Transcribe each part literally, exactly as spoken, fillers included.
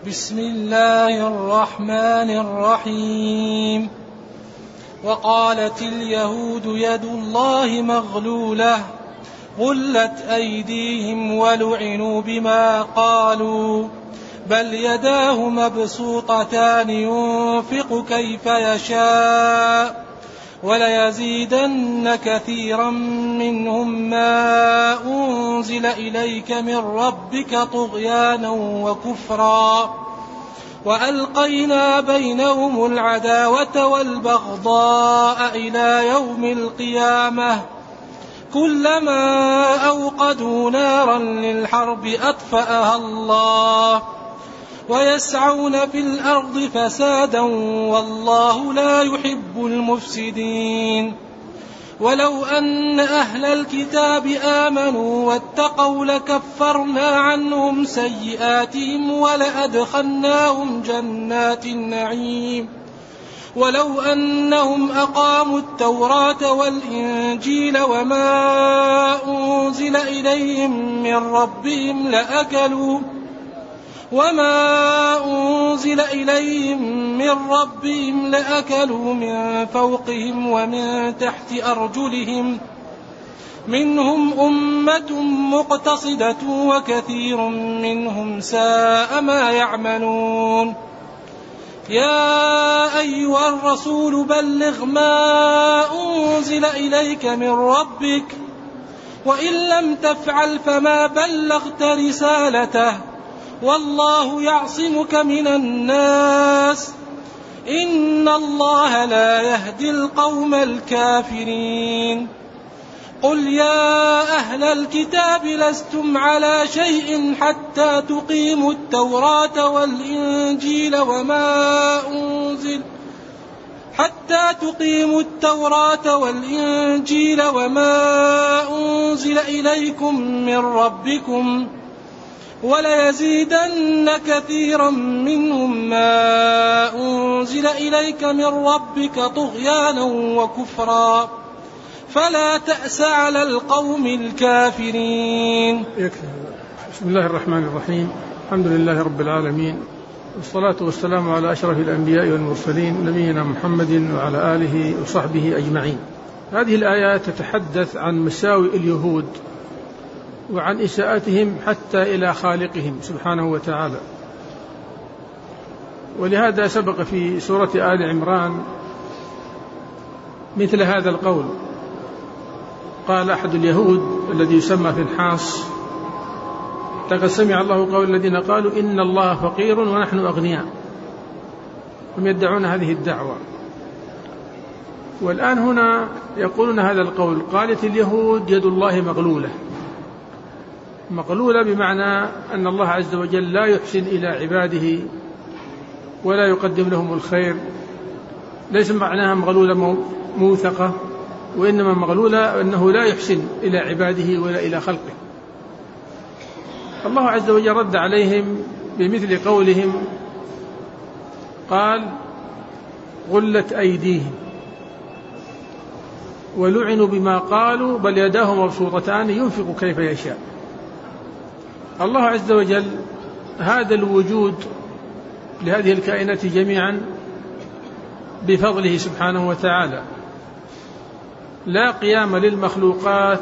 بسم الله الرحمن الرحيم. وقالت اليهود يد الله مغلولة غلت أيديهم ولعنوا بما قالوا بل يداه مبسوطتان ينفق كيف يشاء وليزيدن كثيرا منهم ما أنزل إليك من ربك طغيانا وكفرا وألقينا بينهم العداوة والبغضاء إلى يوم القيامة كلما أوقدوا نارا للحرب أطفأها الله ويسعون في الأرض فسادا والله لا يحب المفسدين. ولو أن أهل الكتاب آمنوا واتقوا لكفرنا عنهم سيئاتهم ولأدخلناهم جنات النعيم ولو أنهم أقاموا التوراة والإنجيل وما أنزل إليهم من ربهم لأكلوا وما أنزل إليهم من ربهم لأكلوا من فوقهم ومن تحت أرجلهم منهم أمة مقتصدة وكثير منهم ساء ما يعملون. يا أيها الرسول بلغ ما أنزل إليك من ربك وإن لم تفعل فما بلغت رسالته والله يعصمك من الناس إن الله لا يهدي القوم الكافرين. قل يا أهل الكتاب لستم على شيء حتى تقيموا التوراة والإنجيل وما أنزل حتى تقيموا التوراة والإنجيل وما أنزل إليكم من ربكم وليزيدن كثيرا منهم ما أنزل إليك من ربك طغيانا وكفرا فلا تأس على القوم الكافرين. بسم الله الرحمن الرحيم. الحمد لله رب العالمين والصلاة والسلام على أشرف الأنبياء والمرسلين نبينا محمد وعلى آله وصحبه أجمعين. هذه الآيات تتحدث عن مساوئ اليهود وعن إساءتهم حتى إلى خالقهم سبحانه وتعالى، ولهذا سبق في سورة آل عمران مثل هذا القول. قال أحد اليهود الذي يسمى فنحاس: لقد سمع الله قول الذين قالوا إن الله فقير ونحن أغنياء. هم يدعون هذه الدعوة، والآن هنا يقولون هذا القول. قالت اليهود يد الله مغلولة. مغلولة بمعنى أن الله عز وجل لا يحسن إلى عباده ولا يقدم لهم الخير. ليس معناها مغلولة موثقة، وإنما مغلولة أنه لا يحسن إلى عباده ولا إلى خلقه. الله عز وجل رد عليهم بمثل قولهم، قال: غلت أيديهم ولعنوا بما قالوا بل يداه مبسوطتان ينفق كيف يشاء. الله عز وجل هذا الوجود لهذه الكائنات جميعا بفضله سبحانه وتعالى. لا قيام للمخلوقات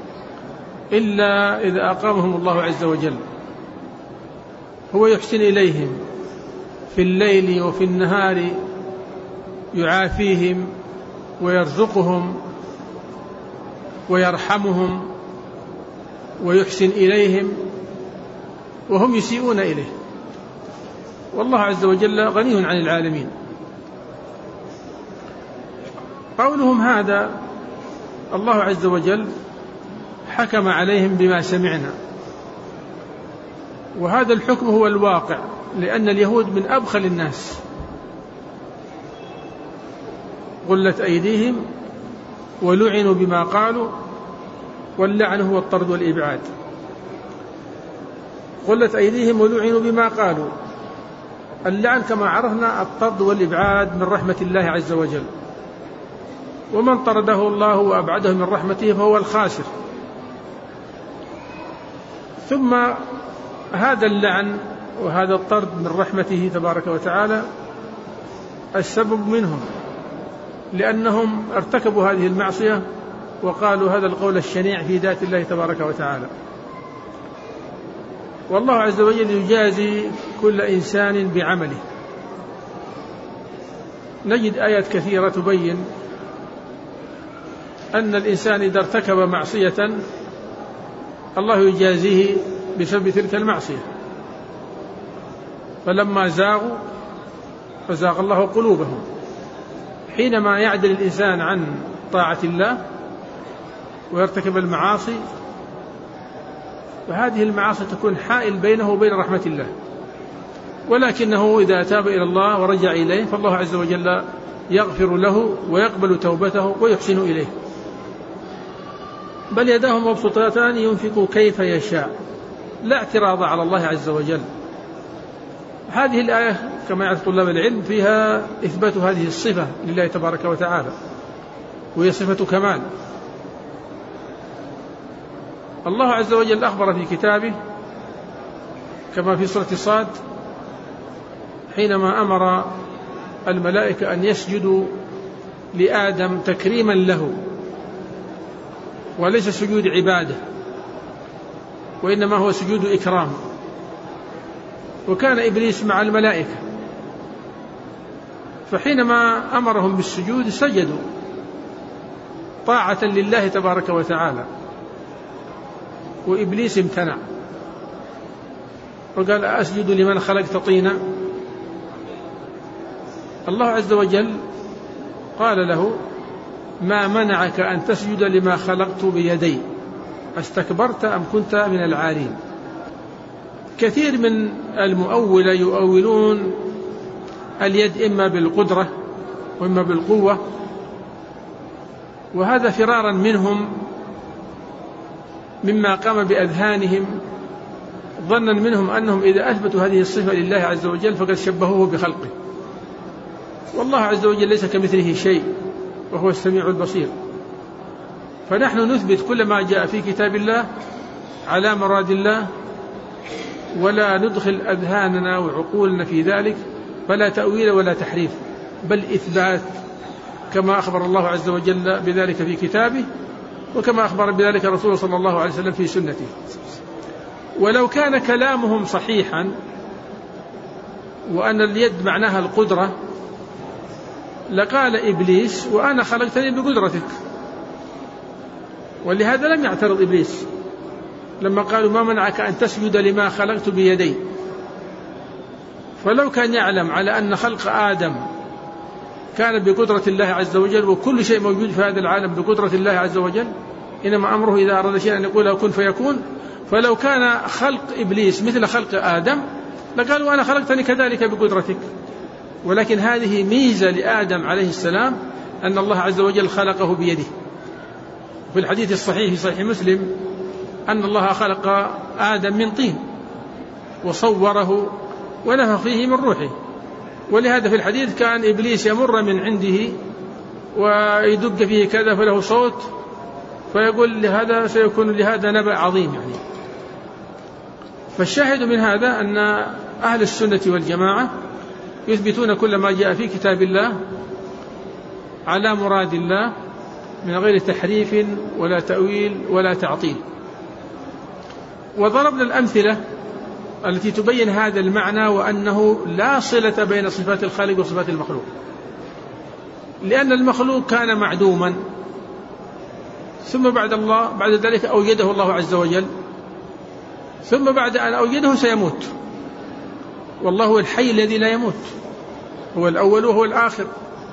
إلا إذا أقامهم الله عز وجل. هو يحسن إليهم في الليل وفي النهار، يعافيهم ويرزقهم ويرحمهم ويحسن إليهم وهم يسيئون إليه، والله عز وجل غني عن العالمين. قولهم هذا الله عز وجل حكم عليهم بما سمعنا، وهذا الحكم هو الواقع، لأن اليهود من أبخل الناس. غلت أيديهم ولعنوا بما قالوا، واللعن هو الطرد والإبعاد. غلت أيديهم ولعنوا بما قالوا. اللعن كما عرفنا الطرد والإبعاد من رحمة الله عز وجل، ومن طرده الله وأبعده من رحمته فهو الخاسر. ثم هذا اللعن وهذا الطرد من رحمته تبارك وتعالى السبب منهم، لأنهم ارتكبوا هذه المعصية وقالوا هذا القول الشنيع في ذات الله تبارك وتعالى. والله عز وجل يجازي كل إنسان بعمله. نجد آيات كثيرة تبين أن الإنسان إذا ارتكب معصية الله يجازيه بسبب تلك المعصية، فلما زاغوا فزاغ الله قلوبهم. حينما يعدل الإنسان عن طاعة الله ويرتكب المعاصي، فهذه المعاصي تكون حائل بينه وبين رحمة الله، ولكنه إذا تاب إلى الله ورجع إليه فالله عز وجل يغفر له ويقبل توبته ويحسن إليه. بل يداه مبسوطتان ينفق كيف يشاء، لا اعتراض على الله عز وجل. هذه الآية كما يعرف طلاب العلم فيها إثبات هذه الصفة لله تبارك وتعالى، وهي صفة كمال. الله عز وجل أخبر في كتابه كما في سورة صاد حينما أمر الملائكة أن يسجدوا لآدم تكريما له، وليس سجود عبادة وإنما هو سجود إكرام. وكان إبليس مع الملائكة، فحينما أمرهم بالسجود سجدوا طاعة لله تبارك وتعالى، وإبليس امتنع وقال أسجد لمن خلقت طينا. الله عز وجل قال له ما منعك أن تسجد لما خلقت بيدي استكبرت أم كنت من العالين. كثير من المؤولة يؤولون اليد إما بالقدرة وإما بالقوة، وهذا فرارا منهم مما قام بأذهانهم، ظنا منهم أنهم إذا أثبتوا هذه الصفة لله عز وجل فقد شبهوه بخلقه، والله عز وجل ليس كمثله شيء وهو السميع البصير. فنحن نثبت كل ما جاء في كتاب الله على مراد الله، ولا ندخل أذهاننا وعقولنا في ذلك، فلا تأويل ولا تحريف، بل إثبات كما أخبر الله عز وجل بذلك في كتابه، وكما أخبر بذلك رسول صلى الله عليه وسلم في سنته. ولو كان كلامهم صحيحا وأن اليد معناها القدرة لقال إبليس وأنا خلقتني بقدرتك، ولهذا لم يعترض إبليس لما قالوا ما منعك أن تسجد لما خلقت بيدي. فلو كان يعلم على أن خلق آدم كان بقدرة الله عز وجل، وكل شيء موجود في هذا العالم بقدرة الله عز وجل، إنما أمره إذا أراد شيئا أن يقول له كن فيكون. فلو كان خلق إبليس مثل خلق آدم لقالوا أنا خلقتني كذلك بقدرتك. ولكن هذه ميزة لآدم عليه السلام أن الله عز وجل خلقه بيده. في الحديث الصحيح في صحيح مسلم أن الله خلق آدم من طين وصوره ونفخ فيه من روحه، ولهذا في الحديث كان إبليس يمر من عنده ويدق فيه كذا فله صوت فيقول لهذا سيكون لهذا نبأ عظيم يعني. فالشاهد من هذا أن أهل السنة والجماعة يثبتون كل ما جاء في كتاب الله على مراد الله من غير تحريف ولا تأويل ولا تعطيل. وضربنا الأمثلة التي تبين هذا المعنى، وأنه لا صلة بين صفات الخالق وصفات المخلوق، لأن المخلوق كان معدوما ثم بعد الله بعد ذلك أوجده الله عز وجل، ثم بعد أن أوجده سيموت، والله هو الحي الذي لا يموت، هو الأول وهو الآخر.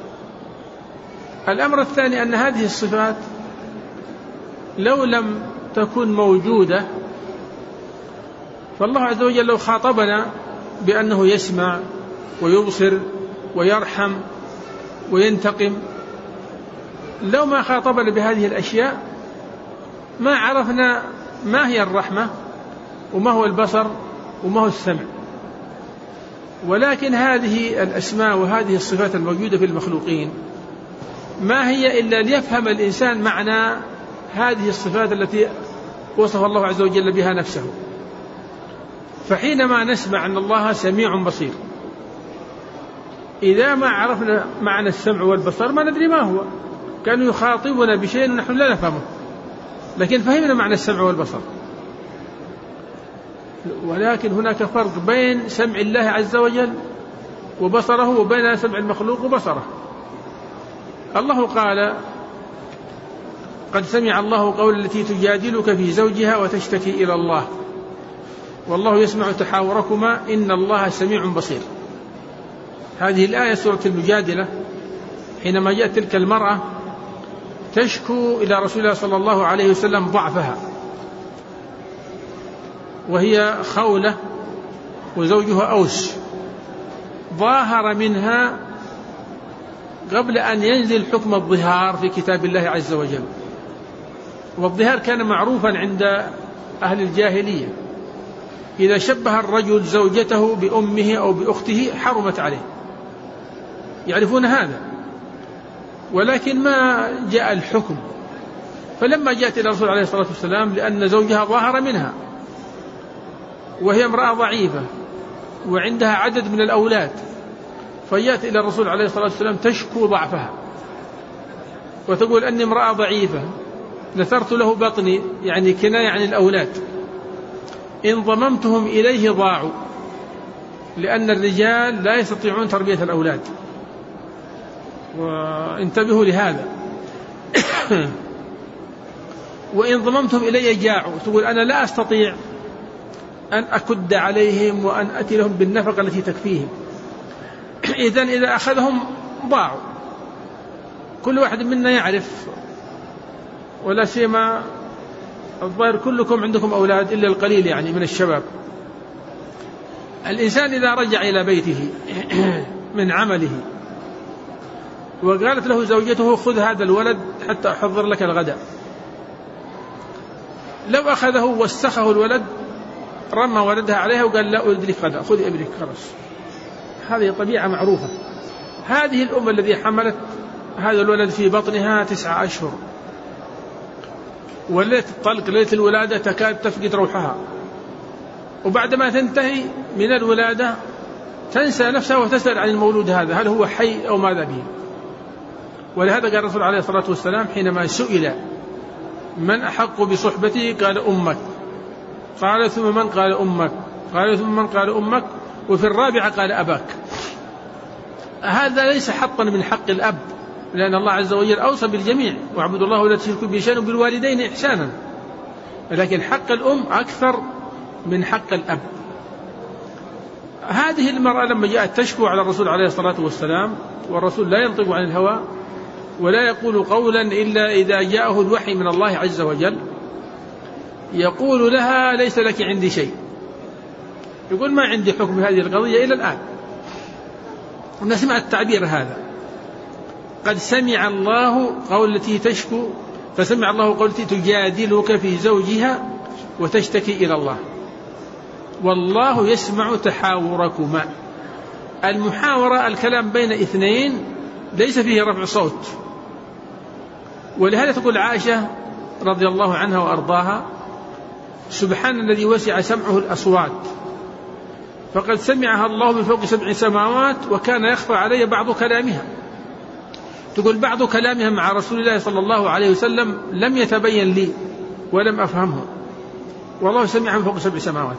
الأمر الثاني أن هذه الصفات لو لم تكن موجودة فالله عز وجل لو خاطبنا بأنه يسمع ويبصر ويرحم وينتقم، لو ما خاطبنا بهذه الأشياء ما عرفنا ما هي الرحمة وما هو البصر وما هو السمع. ولكن هذه الأسماء وهذه الصفات الموجودة في المخلوقين ما هي إلا ليفهم الإنسان معنى هذه الصفات التي وصف الله عز وجل بها نفسه. فحينما نسمع أن الله سميع بصير، إذا ما عرفنا معنى السمع والبصر ما ندري ما هو، كانوا يخاطبنا بشيء نحن لا نفهمه، لكن فهمنا معنى السمع والبصر. ولكن هناك فرق بين سمع الله عز وجل وبصره وبين سمع المخلوق وبصره. الله قال: قد سمع الله قول التي تجادلك في زوجها وتشتكي إلى الله والله يسمع تحاوركما إن الله سميع بصير. هذه الآية سورة المجادلة، حينما جاءت تلك المرأة تشكو إلى رسول الله صلى الله عليه وسلم ضعفها، وهي خولة وزوجها أوس، ظاهر منها قبل أن ينزل حكم الظهار في كتاب الله عز وجل. والظهار كان معروفا عند أهل الجاهلية، إذا شبه الرجل زوجته بأمه أو بأخته حرمت عليه، يعرفون هذا، ولكن ما جاء الحكم. فلما جاءت إلى الرسول عليه الصلاة والسلام لأن زوجها ظاهر منها وهي امرأة ضعيفة وعندها عدد من الأولاد، فجاءت إلى الرسول عليه الصلاة والسلام تشكو ضعفها وتقول أني امرأة ضعيفة نثرت له بطني، يعني كناية عن الأولاد، إن ضممتهم إليه ضاعوا، لأن الرجال لا يستطيعون تربية الأولاد، وانتبهوا لهذا. وإن ضممتهم إلي جاعوا، تقول أنا لا أستطيع أن أكد عليهم وأن أتي لهم بالنفقة التي تكفيهم، إذن إذا أخذهم ضاعوا. كل واحد منا يعرف، ولا سيما الظاهر كلكم عندكم أولاد إلا القليل يعني من الشباب. الإنسان إذا رجع إلى بيته من عمله وقالت له زوجته خذ هذا الولد حتى أحضر لك الغداء، لو أخذه وسخه الولد رمى ولدها عليها وقال لا أريد لك غداء، خذ ابنك خلاص. هذه طبيعة معروفة. هذه الأم الذي حملت هذا الولد في بطنها تسعة أشهر، وليلة الطلق ليلة الولادة تكاد تفقد روحها، وبعدما تنتهي من الولادة تنسى نفسها وتسأل عن المولود هذا هل هو حي أو ماذا به. ولهذا قال الرسول عليه الصلاة والسلام حينما سئل من أحق بصحبته قال أمك، قال ثم من؟ قال أمك، قال ثم من؟ قال أمك، وفي الرابعة قال أباك. هذا ليس حقا من حق الأب، لأن الله عز وجل أوصى بالجميع واعبدوا الله ولا تشركوا به شيئا وبالوالدين إحسانا، لكن حق الأم أكثر من حق الأب. هذه المرأة لما جاءت تشكو على الرسول عليه الصلاة والسلام، والرسول لا ينطق عن الهوى ولا يقول قولا إلا إذا جاءه الوحي من الله عز وجل، يقول لها ليس لك عندي شيء، يقول ما عندي حكم هذه القضية إلى الآن. ونسمع التعبير هذا، قد سمع الله قول التي تشكو، فسمع الله قول التي تجادلك في زوجها وتشتكي إلى الله والله يسمع تحاوركما. المحاورة الكلام بين اثنين ليس فيه رفع صوت، ولهذا تقول عائشة رضي الله عنها وأرضاها سبحان الذي وسع سمعه الأصوات فقد سمعها الله من فوق سبع سماوات وكان يخفى علي بعض كلامها. تقول بعض كلامها مع رسول الله صلى الله عليه وسلم لم يتبين لي ولم أفهمه، والله سمعها من فوق سبع سماوات.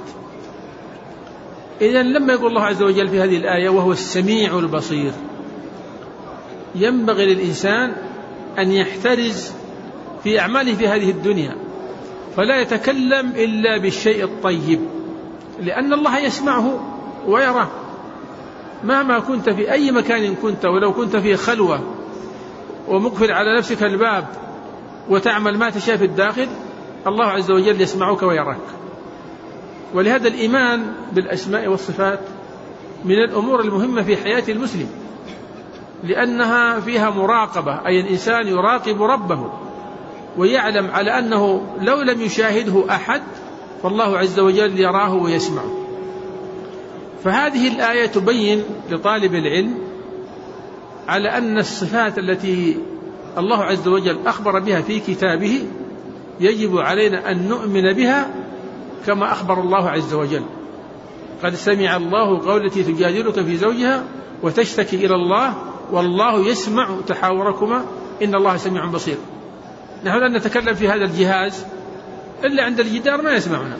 إذن لما يقول الله عز وجل في هذه الآية وهو السميع البصير، ينبغي للإنسان أن يحترز في أعماله في هذه الدنيا، فلا يتكلم إلا بالشيء الطيب، لأن الله يسمعه ويراه مهما كنت في أي مكان كنت، ولو كنت في خلوة ومقفل على نفسك الباب وتعمل ما تشاء في الداخل، الله عز وجل يسمعك ويراك. ولهذا الإيمان بالأسماء والصفات من الأمور المهمة في حياة المسلم، لأنها فيها مراقبة، أي الإنسان يراقب ربه ويعلم على أنه لو لم يشاهده أحد فالله عز وجل يراه ويسمعه. فهذه الآية تبين لطالب العلم على أن الصفات التي الله عز وجل أخبر بها في كتابه يجب علينا أن نؤمن بها كما أخبر الله عز وجل، قد سمع الله قول التي تجادلك في زوجها وتشتكي إلى الله والله يسمع تحاوركما إن الله سميع بصير. نحن لا نتكلم في هذا الجهاز إلا عند الجدار ما يسمعنا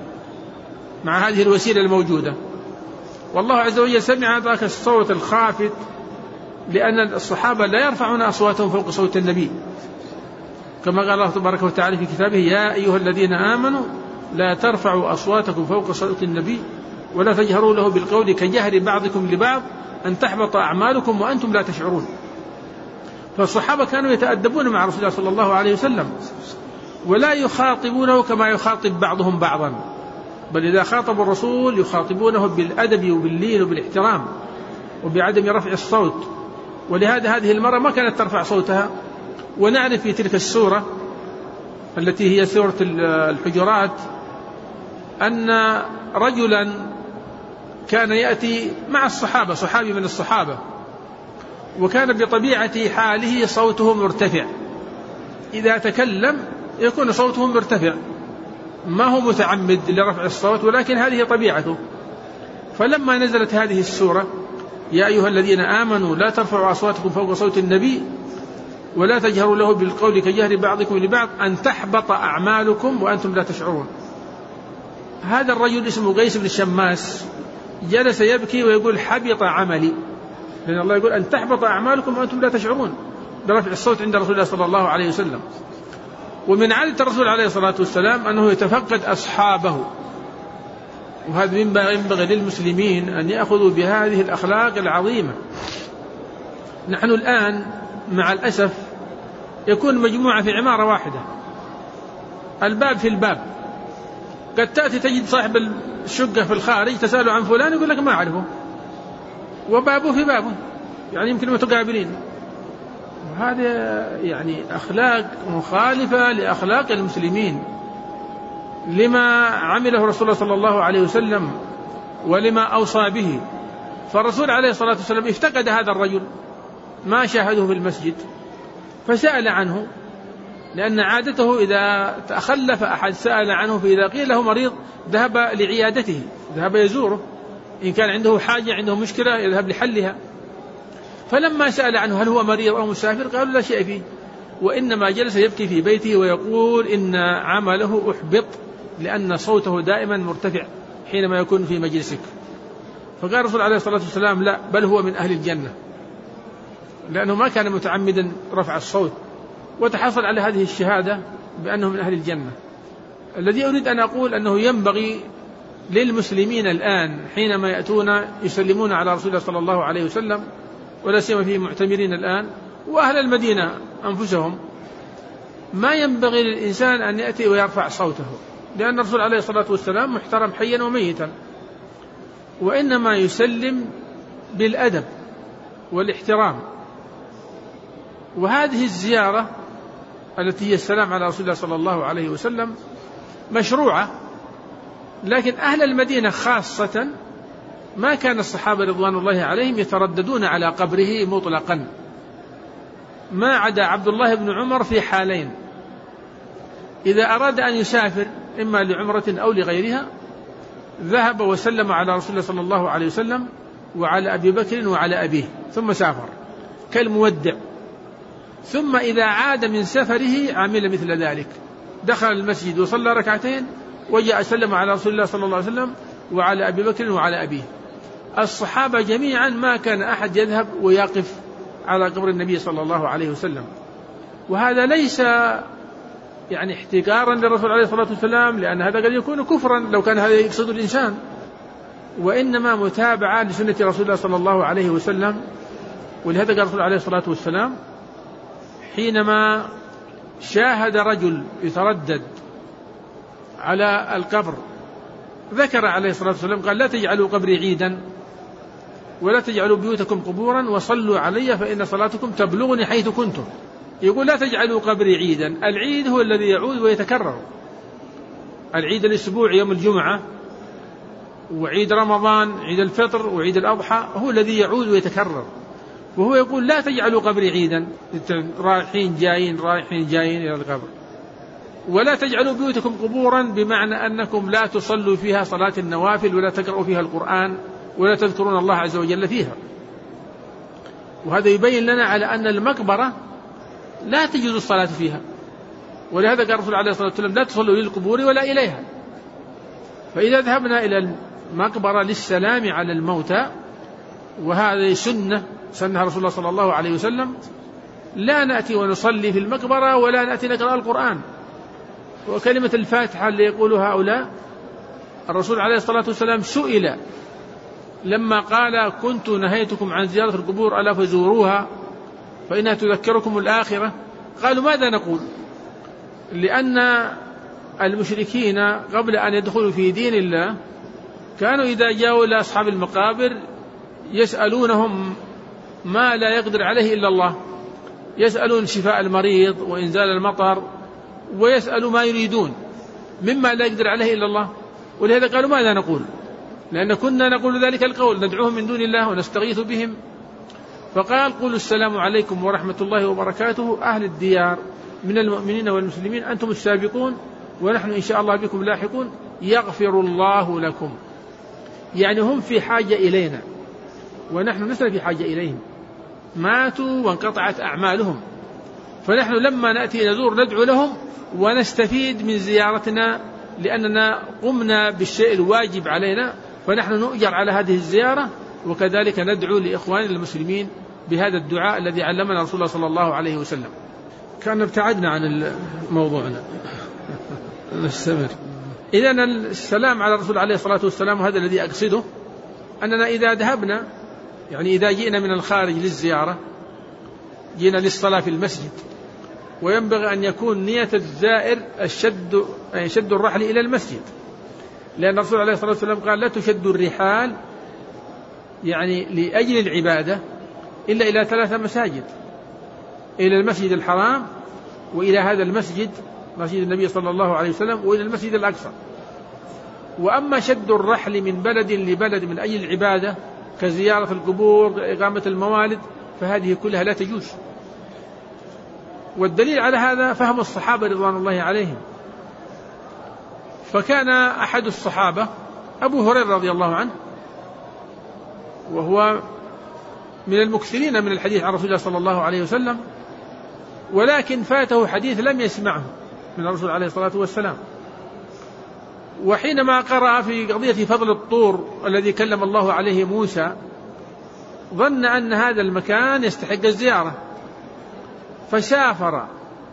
مع هذه الوسيلة الموجودة، والله عز وجل سمع ذاك الصوت الخافت، لأن الصحابة لا يرفعون أصواتهم فوق صوت النبي، كما قال الله تبارك وتعالى في كتابه يا أيها الذين آمنوا لا ترفعوا أصواتكم فوق صوت النبي ولا تجهروا له بالقول كجهر بعضكم لبعض أن تحبط أعمالكم وأنتم لا تشعرون. فالصحابة كانوا يتأدبون مع رسول الله صلى الله عليه وسلم ولا يخاطبونه كما يخاطب بعضهم بعضا، بل إذا خاطبوا الرسول يخاطبونه بالأدب وباللين وبالاحترام وبعدم رفع الصوت. ولهذا هذه المرة ما كانت ترفع صوتها. ونعرف في تلك السورة التي هي سورة الحجرات أن رجلا كان يأتي مع الصحابة، صحابي من الصحابة، وكان بطبيعة حاله صوته مرتفع، إذا تكلم يكون صوته مرتفع، ما هو متعمد لرفع الصوت ولكن هذه طبيعته. فلما نزلت هذه السورة يا أيها الذين آمنوا لا ترفعوا أصواتكم فوق صوت النبي ولا تجهروا له بالقول كجهر بعضكم لبعض أن تحبط أعمالكم وأنتم لا تشعرون، هذا الرجل اسمه قيس بن الشماس جلس يبكي ويقول حبط عملي، لأن الله يقول أن تحبط أعمالكم وأنتم لا تشعرون برفع الصوت عند رسول الله صلى الله عليه وسلم. ومن عادة الرسول عليه الصلاة والسلام أنه يتفقد أصحابه، وهذا ينبغي للمسلمين أن يأخذوا بهذه الأخلاق العظيمة. نحن الآن مع الأسف يكون مجموعة في عمارة واحدة، الباب في الباب، قد تأتي تجد صاحب الشقة في الخارج تسأله عن فلان يقول لك ما أعرفه، وبابه في بابه، يعني يمكن متقابلين. وهذا يعني أخلاق مخالفة لأخلاق المسلمين، لما عمله رسول الله صلى الله عليه وسلم ولما أوصى به. فالرسول عليه الصلاة والسلام افتقد هذا الرجل، ما شاهده في المسجد، فسأل عنه، لأن عادته إذا تخلف أحد سأل عنه، فإذا قيل له مريض ذهب لعيادته، ذهب يزوره، إن كان عنده حاجة عنده مشكلة يذهب لحلها. فلما سأل عنه هل هو مريض أو مسافر قالوا لا شيء فيه، وإنما جلس يبكي في بيته ويقول إن عمله أحبط لأن صوته دائما مرتفع حينما يكون في مجلسك. فقال الرسول عليه الصلاة والسلام لا، بل هو من أهل الجنة، لأنه ما كان متعمدا رفع الصوت، وتحصل على هذه الشهادة بأنه من أهل الجنة. الذي أريد أن أقول أنه ينبغي للمسلمين الآن حينما يأتون يسلمون على رسول الله صلى الله عليه وسلم، ولا سيما فيه معتمرين الآن وأهل المدينة أنفسهم، ما ينبغي للإنسان أن يأتي ويرفع صوته، لأن الرسول عليه الصلاة والسلام محترم حيا وميتا، وإنما يسلم بالأدب والاحترام. وهذه الزيارة التي هي السلام على رسول الله صلى الله عليه وسلم مشروعة، لكن أهل المدينة خاصة ما كان الصحابة رضوان الله عليهم يترددون على قبره مطلقا، ما عدا عبد الله بن عمر في حالين: إذا أراد أن يسافر إما لعمرة أو لغيرها ذهب وسلم على رسول الله صلى الله عليه وسلم وعلى أبي بكر وعلى أبيه ثم سافر كالمودع، ثم إذا عاد من سفره عمل مثل ذلك، دخل المسجد وصلى ركعتين وجاء سلم على رسول الله صلى الله عليه وسلم وعلى أبي بكر وعلى أبيه. الصحابة جميعا ما كان أحد يذهب ويقف على قبر النبي صلى الله عليه وسلم، وهذا ليس يعني احتقارا للرسول عليه الصلاة والسلام، لأن هذا قد يكون كفرا لو كان هذا يقصد الإنسان، وإنما متابعة لسنة رسول الله صلى الله عليه وسلم. ولهذا قال الرسول عليه الصلاة والسلام حينما شاهد رجل يتردد على القبر ذكر عليه الصلاة والسلام قال: لا تجعلوا قبري عيدا ولا تجعلوا بيوتكم قبورا وصلوا علي فإن صلاتكم تبلغني حيث كنتم. يقول لا تجعلوا قبري عيدا، العيد هو الذي يعود ويتكرر، العيد الأسبوع يوم الجمعة وعيد رمضان عيد الفطر وعيد الأضحى هو الذي يعود ويتكرر، وهو يقول لا تجعلوا قبري عيدا، رايحين جايين رايحين جايين إلى القبر. ولا تجعلوا بيوتكم قبورا بمعنى أنكم لا تصلوا فيها صلاة النوافل ولا تقرأوا فيها القرآن ولا تذكرون الله عز وجل فيها. وهذا يبين لنا على أن المقبرة لا تجوز الصلاة فيها، ولهذا قال الرسول عليه الصلاة والسلام لا تصلوا للقبور ولا إليها. فإذا ذهبنا إلى المقبرة للسلام على الموتى، وهذه سنة سنها رسول الله صلى الله عليه وسلم، لا نأتي ونصلي في المقبرة ولا نأتي نقرأ القرآن. وكلمة الفاتحة اللي يقولها هؤلاء، الرسول عليه الصلاة والسلام سئل لما قال كنت نهيتكم عن زيارة القبور ألا فزوروها فإنها تذكركم الآخرة، قالوا ماذا نقول؟ لأن المشركين قبل أن يدخلوا في دين الله كانوا إذا جاءوا إلى أصحاب المقابر يسألونهم ما لا يقدر عليه إلا الله، يسألون شفاء المريض وإنزال المطر، ويسألوا ما يريدون مما لا يقدر عليه إلا الله. ولهذا قالوا ماذا نقول؟ لأن كنا نقول ذلك القول ندعوهم من دون الله ونستغيث بهم. فقال قولوا السلام عليكم ورحمة الله وبركاته أهل الديار من المؤمنين والمسلمين أنتم السابقون ونحن إن شاء الله بكم لاحقون يغفر الله لكم. يعني هم في حاجة إلينا ونحن لسنا في حاجة إليهم، ماتوا وانقطعت أعمالهم، فنحن لما نأتي نزور ندعو لهم ونستفيد من زيارتنا لأننا قمنا بالشيء الواجب علينا، فنحن نؤجر على هذه الزيارة، وكذلك ندعو لإخواننا المسلمين بهذا الدعاء الذي علمنا رسول الله صلى الله عليه وسلم. كان ابتعدنا عن موضوعنا نستمر. إذن السلام على الرسول عليه الصلاة والسلام، هذا الذي أقصده، أننا إذا ذهبنا يعني إذا جئنا من الخارج للزيارة جئنا للصلاة في المسجد، وينبغي أن يكون نية الزائر الشد يعني شد الرحل إلى المسجد، لأن الرسول عليه الصلاة والسلام قال لا تشد الرحال يعني لأجل العبادة إلا إلى ثلاثة مساجد، إلى المسجد الحرام وإلى هذا المسجد مسجد النبي صلى الله عليه وسلم وإلى المسجد الأقصى. وأما شد الرحل من بلد لبلد من أجل العبادة كزيارة القبور إقامة الموالد فهذه كلها لا تجوز. والدليل على هذا فهم الصحابة رضوان الله عليهم. فكان أحد الصحابة أبو هريرة رضي الله عنه، وهو من المكثرين من الحديث عن رسول الله صلى الله عليه وسلم، ولكن فاته حديث لم يسمعه من الرسول عليه الصلاة والسلام. وحينما قرأ في قضية فضل الطور الذي كلم الله عليه موسى ظن أن هذا المكان يستحق الزيارة، فسافر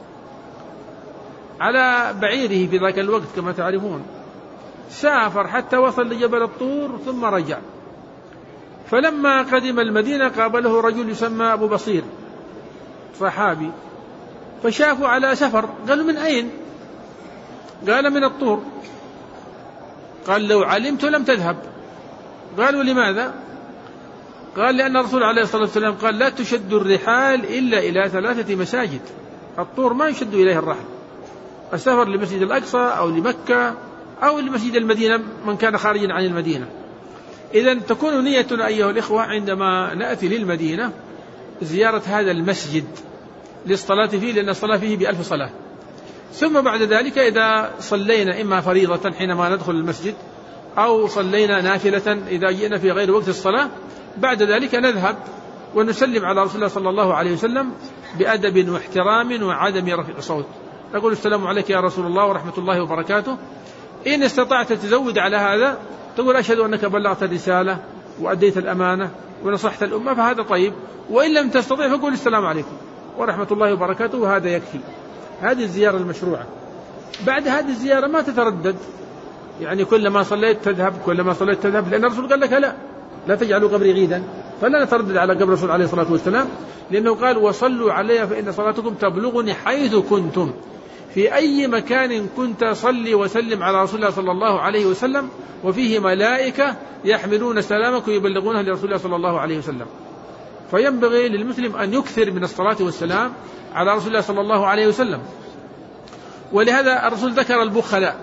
على بعيره في ذاك الوقت كما تعرفون، سافر حتى وصل لجبل الطور ثم رجع. فلما قدم المدينة قابله رجل يسمى أبو بصير صحابي، فشافوا على سفر، قالوا من أين؟ قال من الطور. قال لو علمت لم تذهب. قالوا لماذا؟ قال لأن الرسول عليه الصلاة والسلام قال لا تشد الرحال إلا إلى ثلاثة مساجد. الطور ما يشد إليه الرحل، السفر لمسجد الأقصى أو لمكة أو لمسجد المدينة من كان خارجا عن المدينة. إذن تكون نيتنا أيها الإخوة عندما نأتي للمدينة زيارة هذا المسجد للصلاة فيه، لأن الصلاة فيه بألف صلاة. ثم بعد ذلك إذا صلينا إما فريضة حينما ندخل المسجد أو صلينا نافلة إذا جئنا في غير وقت الصلاة، بعد ذلك نذهب ونسلم على رسول الله صلى الله عليه وسلم بأدب واحترام وعدم رفع صوت، نقول السلام عليك يا رسول الله ورحمة الله وبركاته. إن استطعت تزود على هذا تقول أشهد أنك بلغت الرسالة وأديت الأمانة ونصحت الأمة، فهذا طيب. وإن لم تستطيع فقول السلام عليكم ورحمة الله وبركاته، وهذا يكفي. هذه الزيارة المشروعة. بعد هذه الزيارة ما تتردد، يعني كلما صليت تذهب كلما صليت تذهب، لأن الرسول قال لك لا لا تجعلوا قبري عيدا، فلا نتردد على قبر الرسول عليه الصلاة والسلام، لأنه قال وصلوا علي فإن صلاتكم تبلغني حيث كنتم. في أي مكان كنت صلي وسلم على رسول الله صلى الله عليه وسلم، وفيه ملائكة يحملون سلامك ويبلغونها لرسول الله صلى الله عليه وسلم. فينبغي للمسلم أن يكثر من الصلاة والسلام على رسول الله صلى الله عليه وسلم. ولهذا الرسول ذكر البخلاء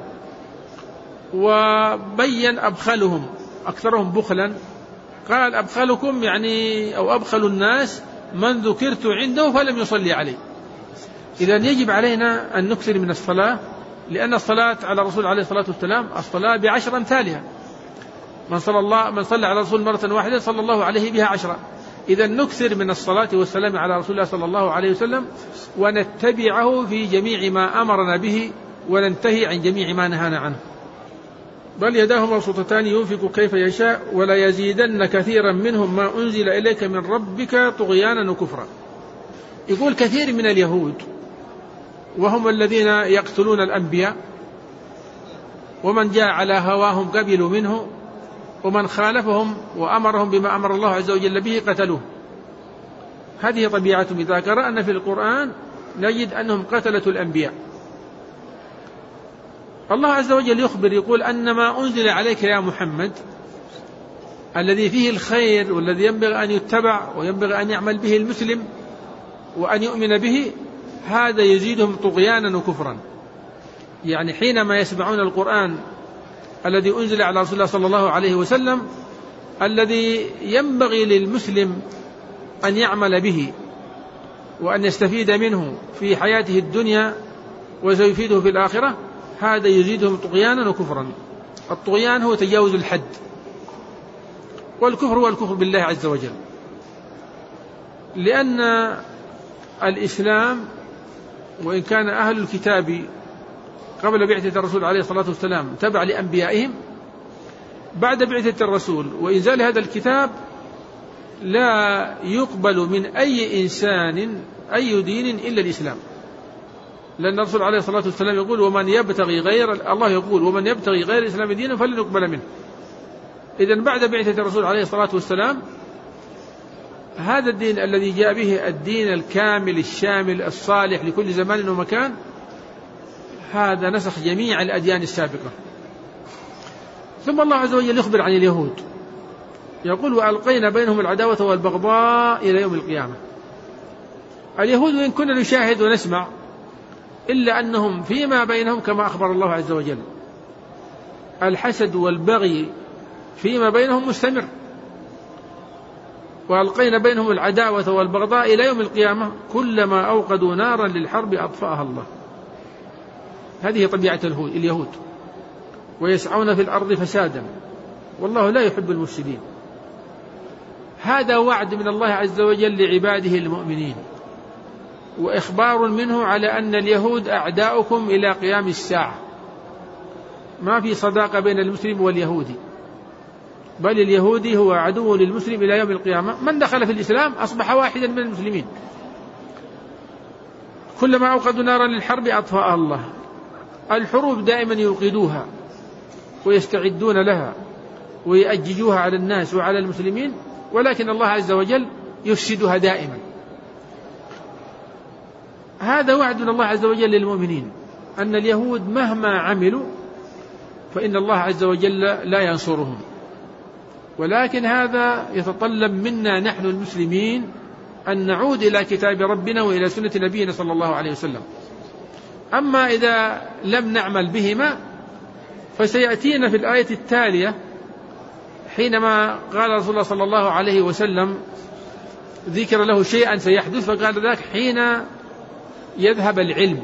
وبين أبخلهم أكثرهم بخلا، قال أبخلكم يعني أو أبخل الناس من ذكرت عنده فلم يصلي عليه. إذن يجب علينا أن نكثر من الصلاة لأن الصلاة على الرسول عليه الصلاة والسلام الصلاة بعشر أمثالها. من صلى الله من صلى على الرسول مرة واحدة صلى الله عليه بها عشرة. إذا نكثر من الصلاة والسلام على رسول الله صلى الله عليه وسلم ونتبعه في جميع ما أمرنا به وننتهي عن جميع ما نهانا عنه. بل يداه مبسوطتان ينفق كيف يشاء ولا يزيدن كثيرا منهم ما أنزل إليك من ربك طغيانا وكفرا. يقول كثير من اليهود وهم الذين يقتلون الأنبياء ومن جاء على هواهم قبلوا منه ومن خالفهم وأمرهم بما أمر الله عز وجل به قتلوه. هذه طبيعتهم. إذا قرأنا في القرآن نجد أنهم قتلة الأنبياء. الله عز وجل يخبر يقول أن ما أنزل عليك يا محمد الذي فيه الخير والذي ينبغي أن يتبع وينبغي أن يعمل به المسلم وأن يؤمن به هذا يزيدهم طغيانا وكفرا. يعني حينما يسمعون القرآن الذي أنزل على رسول الله صلى الله عليه وسلم الذي ينبغي للمسلم أن يعمل به وأن يستفيد منه في حياته الدنيا وسيفيده في الآخرة هذا يزيدهم طغيانا وكفرا. الطغيان هو تجاوز الحد والكفر هو الكفر بالله عز وجل. لأن الإسلام وإن كان أهل الكتاب قبل بعثة الرسول عليه الصلاة والسلام تبع لأنبيائهم بعد بعثة الرسول وإنزال هذا الكتاب لا يقبل من أي إنسان أي دين إلا الإسلام. لأن الرسول عليه الصلاة والسلام يقول ومن يبتغي غير الله يقول ومن يبتغي غير الإسلام دينا فلن يقبل منه. إذن بعد بعثة الرسول عليه الصلاة والسلام هذا الدين الذي جاء به الدين الكامل الشامل الصالح لكل زمان ومكان هذا نسخ جميع الأديان السابقة. ثم الله عز وجل يخبر عن اليهود يقول وألقينا بينهم العداوة والبغضاء إلى يوم القيامة. اليهود وإن كنا نشاهد ونسمع إلا أنهم فيما بينهم كما أخبر الله عز وجل الحسد والبغي فيما بينهم مستمر. وألقينا بينهم العداوة والبغضاء إلى يوم القيامة كلما أوقدوا نارا للحرب أطفأها الله. هذه طبيعة اليهود ويسعون في الأرض فسادا والله لا يحب المفسدين. هذا وعد من الله عز وجل لعباده المؤمنين وإخبار منه على أن اليهود أعداؤكم إلى قيام الساعة. ما في صداقة بين المسلم واليهودي بل اليهودي هو عدو للمسلم إلى يوم القيامة. من دخل في الإسلام أصبح واحدا من المسلمين. كلما أوقدوا نارا للحرب أطفأها الله. الحروب دائما يوقدوها ويستعدون لها ويأججوها على الناس وعلى المسلمين ولكن الله عز وجل يفسدها دائما. هذا وعد من الله عز وجل للمؤمنين أن اليهود مهما عملوا فإن الله عز وجل لا ينصرهم. ولكن هذا يتطلب منا نحن المسلمين أن نعود إلى كتاب ربنا وإلى سنة نبينا صلى الله عليه وسلم. أما إذا لم نعمل بهما فسيأتينا في الآية التالية حينما قال رسول الله صلى الله عليه وسلم ذكر له شيئا سيحدث فقال ذاك حين يذهب العلم.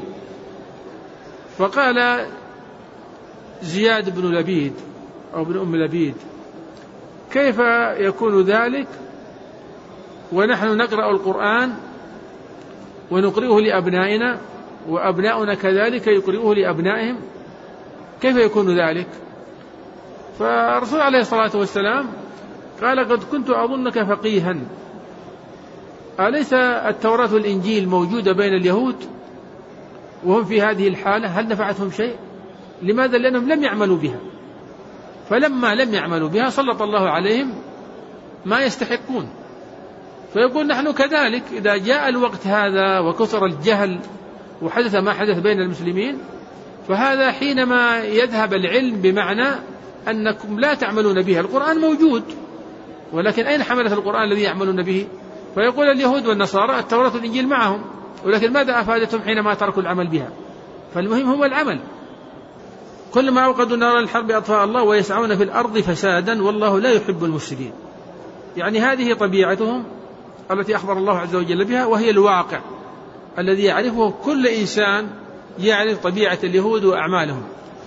فقال زياد بن لبيد أو بن أم لبيد كيف يكون ذلك ونحن نقرأ القرآن ونقرئه لأبنائنا وأبناؤنا كذلك يقرئوه لأبنائهم كيف يكون ذلك؟ فالرسول عليه الصلاة والسلام قال قد كنت أظنك فقيها. أليس التوراة والإنجيل موجودة بين اليهود وهم في هذه الحالة؟ هل نفعتهم شيء؟ لماذا؟ لأنهم لم يعملوا بها. فلما لم يعملوا بها سلط الله عليهم ما يستحقون. فيقول نحن كذلك إذا جاء الوقت هذا وكثر الجهل وحدث ما حدث بين المسلمين فهذا حينما يذهب العلم بمعنى أنكم لا تعملون بها. القرآن موجود ولكن أين حملة القرآن الذي يعملون به؟ فيقول اليهود والنصارى التوراة والإنجيل معهم ولكن ماذا أفادتهم حينما تركوا العمل بها؟ فالمهم هو العمل. كل ما أوقدوا نار الحرب أطفأ الله ويسعون في الأرض فسادا والله لا يحب المفسدين. يعني هذه طبيعتهم التي أخبر الله عز وجل بها وهي الواقع الذي يعرفه كل إنسان يعرف طبيعة اليهود وأعمالهم.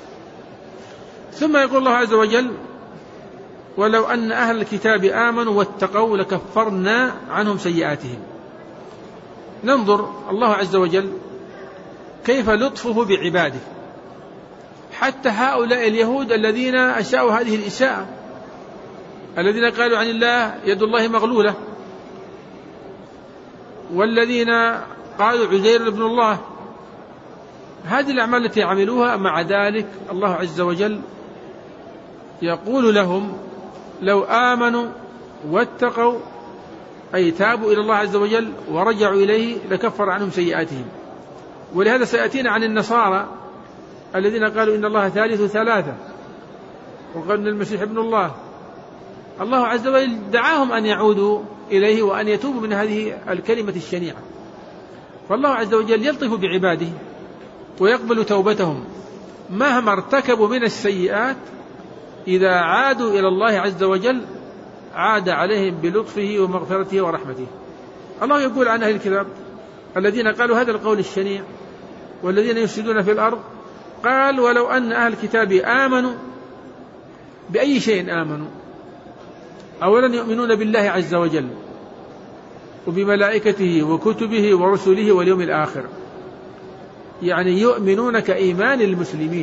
ثم يقول الله عز وجل: ولو أن أهل الكتاب آمنوا واتقوا لكفرنا عنهم سيئاتهم. ننظر الله عز وجل كيف لطفه بعباده، حتى هؤلاء اليهود الذين أشاءوا هذه الإساءة، الذين قالوا عن الله يد الله مغلولة، والذين قالوا عزير ابن الله، هذه الأعمال التي عملوها، مع ذلك الله عز وجل يقول لهم: لو آمنوا واتقوا، أي تابوا إلى الله عز وجل ورجعوا إليه، لكفر عنهم سيئاتهم. ولهذا سيأتينا عن النصارى الذين قالوا إن الله ثالث ثلاثة، وقالوا إن المسيح ابن الله. الله عز وجل دعاهم أن يعودوا إليه وأن يتوبوا من هذه الكلمة الشنيعة. فالله عز وجل يلطف بعباده ويقبل توبتهم مهما ارتكبوا من السيئات. إذا عادوا إلى الله عز وجل عاد عليهم بلطفه ومغفرته ورحمته. الله يقول عن أهل الكتاب الذين قالوا هذا القول الشنيع والذين يفسدون في الأرض، قال: ولو أن أهل الكتاب آمنوا. بأي شيء آمنوا؟ أولا يؤمنون بالله عز وجل وبملائكته وكتبه ورسله واليوم الآخر، يعني يؤمنون كإيمان المسلمين،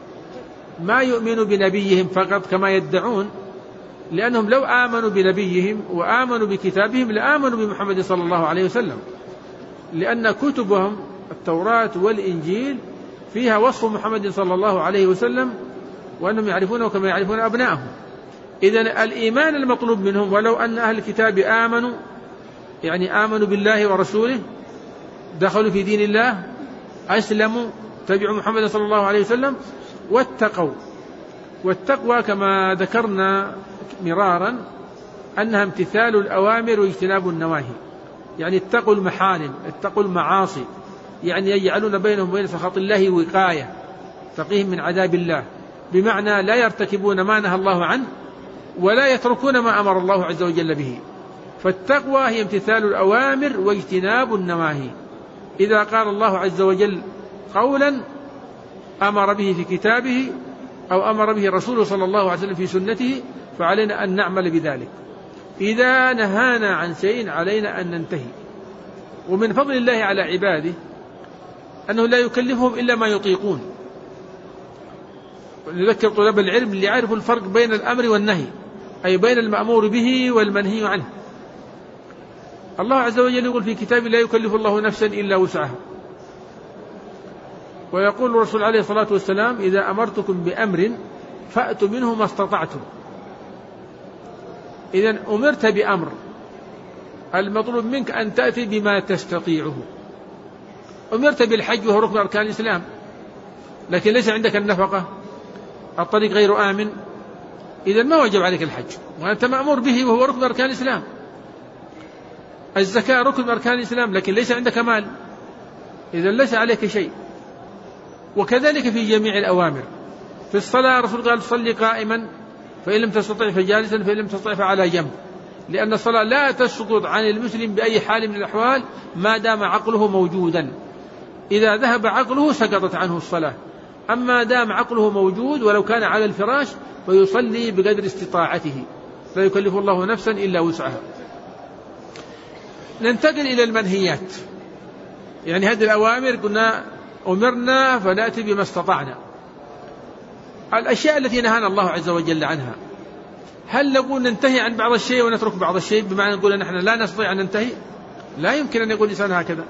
ما يؤمنوا بنبيهم فقط كما يدعون، لأنهم لو آمنوا بنبيهم وآمنوا بكتابهم لآمنوا بمحمد صلى الله عليه وسلم، لأن كتبهم التوراة والإنجيل فيها وصف محمد صلى الله عليه وسلم، وأنهم يعرفونه كما يعرفون أبنائهم. إذن الإيمان المطلوب منهم: ولو أن أهل الكتاب آمنوا، يعني آمنوا بالله ورسوله، دخلوا في دين الله، أسلموا، تبعوا محمد صلى الله عليه وسلم، واتقوا. والتقوى كما ذكرنا مرارا أنها امتثال الأوامر واجتناب النواهي، يعني اتقوا المحارم، اتقوا المعاصي، يعني يجعلون بينهم وبين سخط الله وقاية تقيهم من عذاب الله، بمعنى لا يرتكبون ما نهى الله عنه ولا يتركون ما أمر الله عز وجل به. فالتقوى هي امتثال الأوامر واجتناب النواهي. إذا قال الله عز وجل قولا أمر به في كتابه أو أمر به رسوله صلى الله عليه وسلم في سنته، فعلينا أن نعمل بذلك. إذا نهانا عن شيء علينا أن ننتهي. ومن فضل الله على عباده أنه لا يكلفهم إلا ما يطيقون. نذكر طلاب العلم اللي يعرفوا الفرق بين الأمر والنهي، أي بين المأمور به والمنهي عنه. الله عز وجل يقول في كتابه: لا يكلف الله نفسا إلا وسعها. ويقول الرسول عليه الصلاة والسلام: إذا أمرتكم بأمر فأتوا منه ما استطعتم. إذن أمرت بأمر، المطلوب منك أن تأتي بما تستطيعه. أمرت بالحج وهو ركن أركان الإسلام، لكن ليس عندك النفقة، الطريق غير آمن، إذن ما وجب عليك الحج، وأنت مأمور به وهو ركن أركان الإسلام. الزكاة ركن أركان الإسلام، لكن ليس عندك مال، إذن ليس عليك شيء. وكذلك في جميع الأوامر. في الصلاة الرسول قال: صلي قائما، فإن لم تستطع فجالسا، فإن لم تستطع فعلى جنب، لأن الصلاة لا تسقط عن المسلم بأي حال من الأحوال ما دام عقله موجودا. إذا ذهب عقله سقطت عنه الصلاة، أما دام عقله موجود ولو كان على الفراش فيصلي بقدر استطاعته، لا يكلف الله نفسا إلا وسعها. ننتقل إلى المنهيات، يعني هذه الأوامر قلنا أمرنا فنأتي بما استطعنا. الأشياء التي نهانا الله عز وجل عنها، هل نقول ننتهي عن بعض الشيء ونترك بعض الشيء، بمعنى نقول نحن لا نستطيع أن ننتهي؟ لا يمكن أن يقول الإنسان هكذا.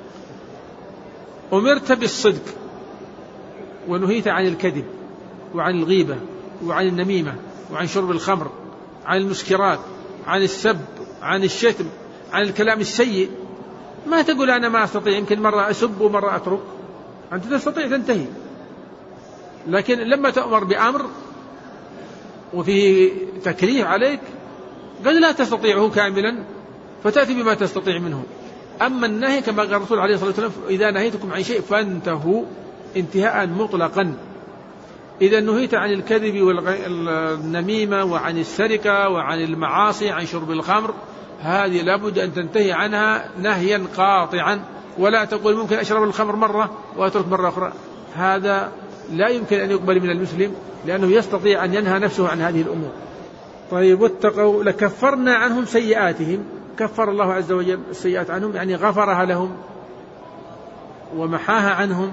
أمرت بالصدق ونهيت عن الكذب وعن الغيبة وعن النميمة وعن شرب الخمر، عن المسكرات، عن السب، عن الشتم، عن الكلام السيء. ما تقول أنا ما أستطيع، يمكن مرة أسب ومرة أترك، أنت تستطيع تنتهي. لكن لما تأمر بأمر وفيه تكليف عليك قد لا تستطيعه كاملا فتأتي بما تستطيع منه. أما النهي كما قال الرسول عليه الصلاة والسلام: إذا نهيتكم عن شيء فانتهوا انتهاء مطلقا. إذا نهيت عن الكذب والنميمة وعن السرقة وعن المعاصي، عن شرب الخمر، هذه لابد أن تنتهي عنها نهيا قاطعا ولا تقول ممكن أشرب الخمر مرة وأترك مرة أخرى. هذا لا يمكن أن يقبل من المسلم، لأنه يستطيع أن ينهى نفسه عن هذه الأمور. طيب واتقوا لكفرنا عنهم سيئاتهم، كفر الله عز وجل السيئات عنهم، يعني غفرها لهم ومحاها عنهم،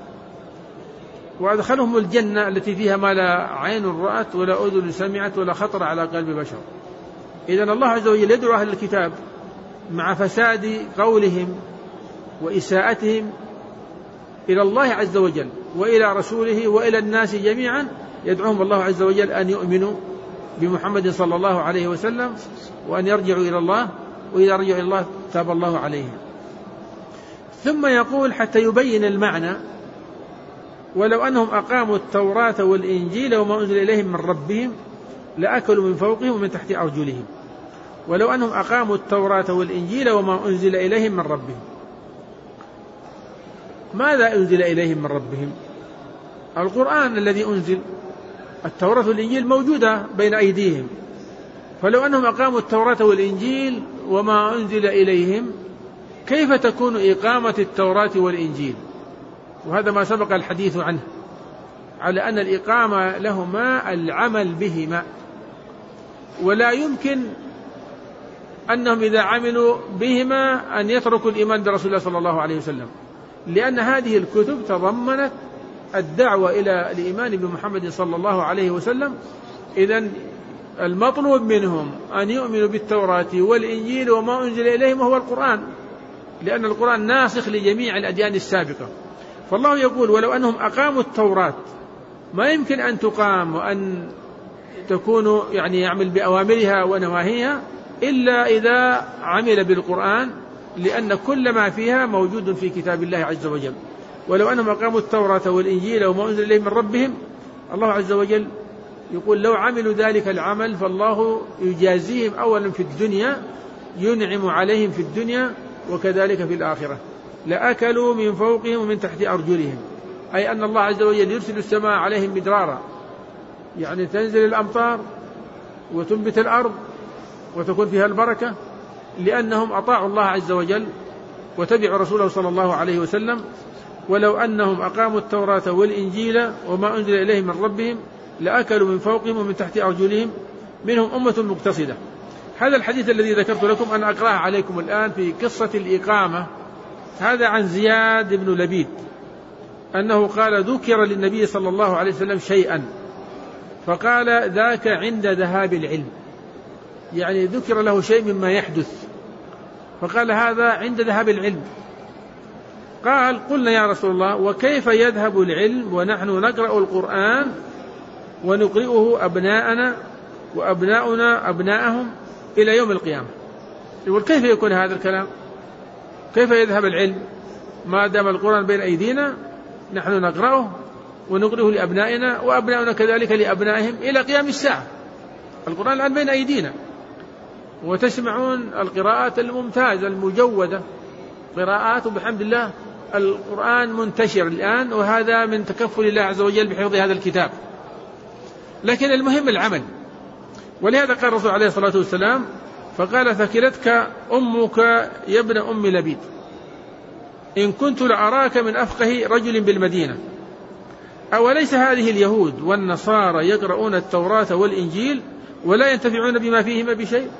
وأدخلهم الجنة التي فيها ما لا عين رأت ولا أذن سمعت ولا خطر على قلب بشر. إذن الله عز وجل يدعو أهل الكتاب مع فساد قولهم وإساءتهم إلى الله عز وجل وإلى رسوله وإلى الناس جميعا، يدعوهم الله عز وجل أن يؤمنوا بمحمد صلى الله عليه وسلم وأن يرجعوا إلى الله، وإذا رجعوا إلى الله تاب الله عليهم. ثم يقول حتى يبين المعنى: ولو أنهم أقاموا التوراة والإنجيل وما أنزل إليهم من ربهم لأكلوا من فوقهم ومن تحت أرجلهم. ولو أنهم أقاموا التوراة والإنجيل وما أنزل إليهم من ربهم. ماذا أنزل إليهم من ربهم؟ القرآن الذي أنزل. التوراة والإنجيل موجودة بين أيديهم، فلو أنهم أقاموا التوراة والإنجيل وما أنزل إليهم كيف تكون إقامة التوراة والإنجيل؟ وهذا ما سبق الحديث عنه، على أن الإقامة لهما العمل بهما، ولا يمكن أنهم إذا عملوا بهما أن يتركوا الإيمان برسول الله صلى الله عليه وسلم، لأن هذه الكتب تضمنت الدعوة إلى الإيمان بمحمد صلى الله عليه وسلم. إذن المطلوب منهم أن يؤمنوا بالتوراة والإنجيل وما أنزل إليهم وهو القرآن، لأن القرآن ناسخ لجميع الأديان السابقة. فالله يقول: ولو أنهم أقاموا التوراة، ما يمكن أن تقام وأن تكون يعني يعمل بأوامرها ونواهيها إلا إذا عمل بالقرآن، لأن كل ما فيها موجود في كتاب الله عز وجل. ولو أنهم أقاموا التوراة والإنجيل وما أنزل إليهم من ربهم، الله عز وجل يقول لو عملوا ذلك العمل فالله يجازيهم أولا في الدنيا، ينعم عليهم في الدنيا وكذلك في الآخرة. لأكلوا من فوقهم ومن تحت أرجلهم، أي أن الله عز وجل يرسل السماء عليهم مدرارا، يعني تنزل الأمطار وتنبت الأرض وتكون فيها البركة، لأنهم أطاعوا الله عز وجل وتبعوا رسوله صلى الله عليه وسلم. ولو أنهم أقاموا التوراة والإنجيل وما أنزل إليهم من ربهم لأكلوا من فوقهم ومن تحت أرجلهم منهم أمة مقتصدة. هذا الحديث الذي ذكرت لكم أنا أقرأه عليكم الآن في قصة الإقامة. هذا عن زياد بن لبيد أنه قال: ذكر للنبي صلى الله عليه وسلم شيئا فقال: ذاك عند ذهاب العلم، يعني ذكر له شيء مما يحدث فقال: هذا عند ذهاب العلم. قال: قلنا يا رسول الله وكيف يذهب العلم ونحن نقرأ القرآن ونقرئه أبناءنا وأبناؤنا أبناءهم إلى يوم القيامة؟ يقول: كيف يكون هذا الكلام؟ كيف يذهب العلم ما دام القرآن بين أيدينا، نحن نقرأه ونقرئه لأبنائنا وأبناؤنا كذلك لأبنائهم إلى قيام الساعة. القرآن الآن بين أيدينا، وتسمعون القراءات الممتازة المجودة، قراءات بحمد الله القرآن منتشر الآن، وهذا من تكفل الله عز وجل بحفظ هذا الكتاب. لكن المهم العمل. ولهذا قال الرسول عليه الصلاة والسلام: فقال: ثكلتك أمك يا ابن أم لبيد، إن كنت لأراك من أفقه رجل بالمدينة. أوليس هذه اليهود والنصارى يقرؤون التوراة والإنجيل ولا ينتفعون بما فيهما بشيء؟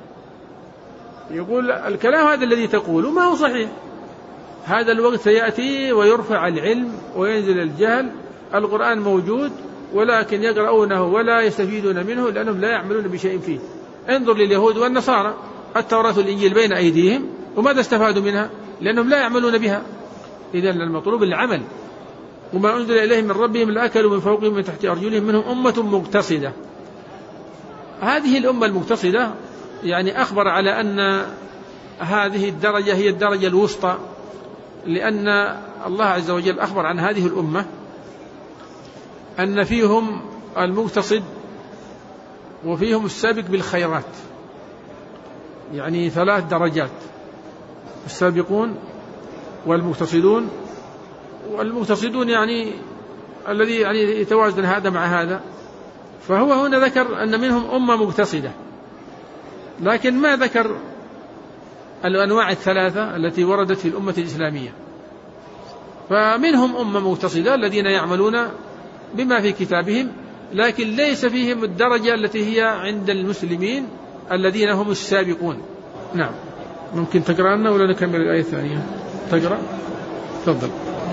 يقول الكلام هذا الذي تقوله ما هو صحيح. هذا الوقت سيأتي ويرفع العلم وينزل الجهل. القرآن موجود ولكن يقرؤونه ولا يستفيدون منه لأنهم لا يعملون بشيء فيه. انظر لليهود والنصارى، التوراة والإنجيل بين أيديهم وماذا استفادوا منها؟ لأنهم لا يعملون بها. إذن المطلوب العمل. وما أنزل إليهم من ربهم لأكلوا من فوقهم من تحت أرجلهم منهم أمة مقتصدة. هذه الأمة المقتصدة يعني أخبر على أن هذه الدرجة هي الدرجة الوسطى، لأن الله عز وجل أخبر عن هذه الأمة أن فيهم المقتصد وفيهم السابق بالخيرات، يعني ثلاث درجات: السابقون والمقتصدون. والمقتصدون يعني الذي يعني يتوازن هذا مع هذا. فهو هنا ذكر أن منهم أمة مقتصدة، لكن ما ذكر الأنواع الثلاثة التي وردت في الأمة الإسلامية. فمنهم أمة مقتصدة الذين يعملون بما في كتابهم، لكن ليس فيهم الدرجة التي هي عند المسلمين الذين هم السابقون. نعم. ممكن تقرأ لنا ولا نكمل الآية الثانية؟ تقرأ؟ تفضل.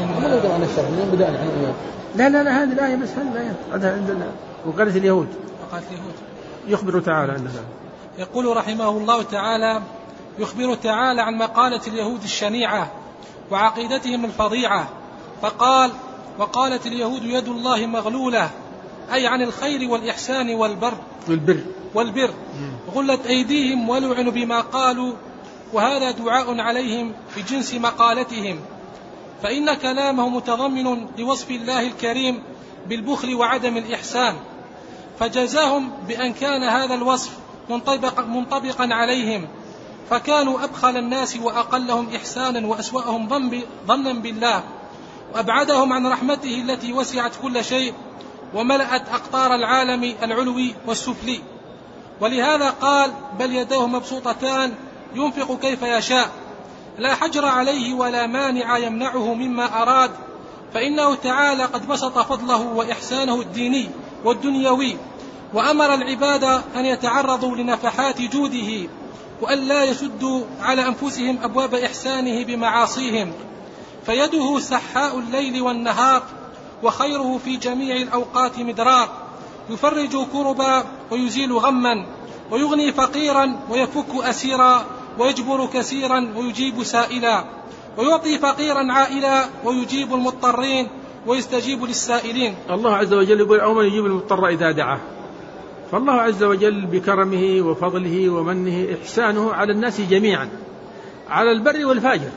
لا لا لا هذه الآية بس، هذه الآية هذا عندنا. وقالت اليهود وقالت اليهود يخبر تعالى عن ذلك. يقول رحمه الله تعالى: يخبر تعالى عن مقالة اليهود الشنيعة وعقيدتهم الفظيعة، فقال: وقالت اليهود يد الله مغلولة، أي عن الخير والإحسان والبر والبر, والبر. غلت أيديهم ولعنوا بما قالوا، وهذا دعاء عليهم بجنس مقالتهم، فإن كلامه متضمن لوصف الله الكريم بالبخل وعدم الإحسان، فجزاهم بأن كان هذا الوصف منطبق منطبقا عليهم، فكانوا أبخل الناس وأقلهم إحسانا وأسوأهم ظنا بالله، وأبعدهم عن رحمته التي وسعت كل شيء وملأت أقطار العالم العلوي والسفلي. ولهذا قال: بل يداه مبسوطتان ينفق كيف يشاء، لا حجر عليه ولا مانع يمنعه مما أراد، فإنه تعالى قد بسط فضله وإحسانه الديني والدنيوي، وأمر العباد أن يتعرضوا لنفحات جوده، وأن لا يسدوا على أنفسهم أبواب إحسانه بمعاصيهم، فيده سحاء الليل والنهار، وخيره في جميع الأوقات مدرار، يفرج كربا ويزيل غما، ويغني فقيرا ويفك أسيرا، ويجبر كثيرا ويجيب سائلا، ويعطي فقيرا عائلا، ويجيب المضطرين ويستجيب للسائلين. الله عز وجل يقول: أو من يجيب المضطر إذا دعاه. فالله عز وجل بكرمه وفضله ومنه إحسانه على الناس جميعا، على البر والفاجر،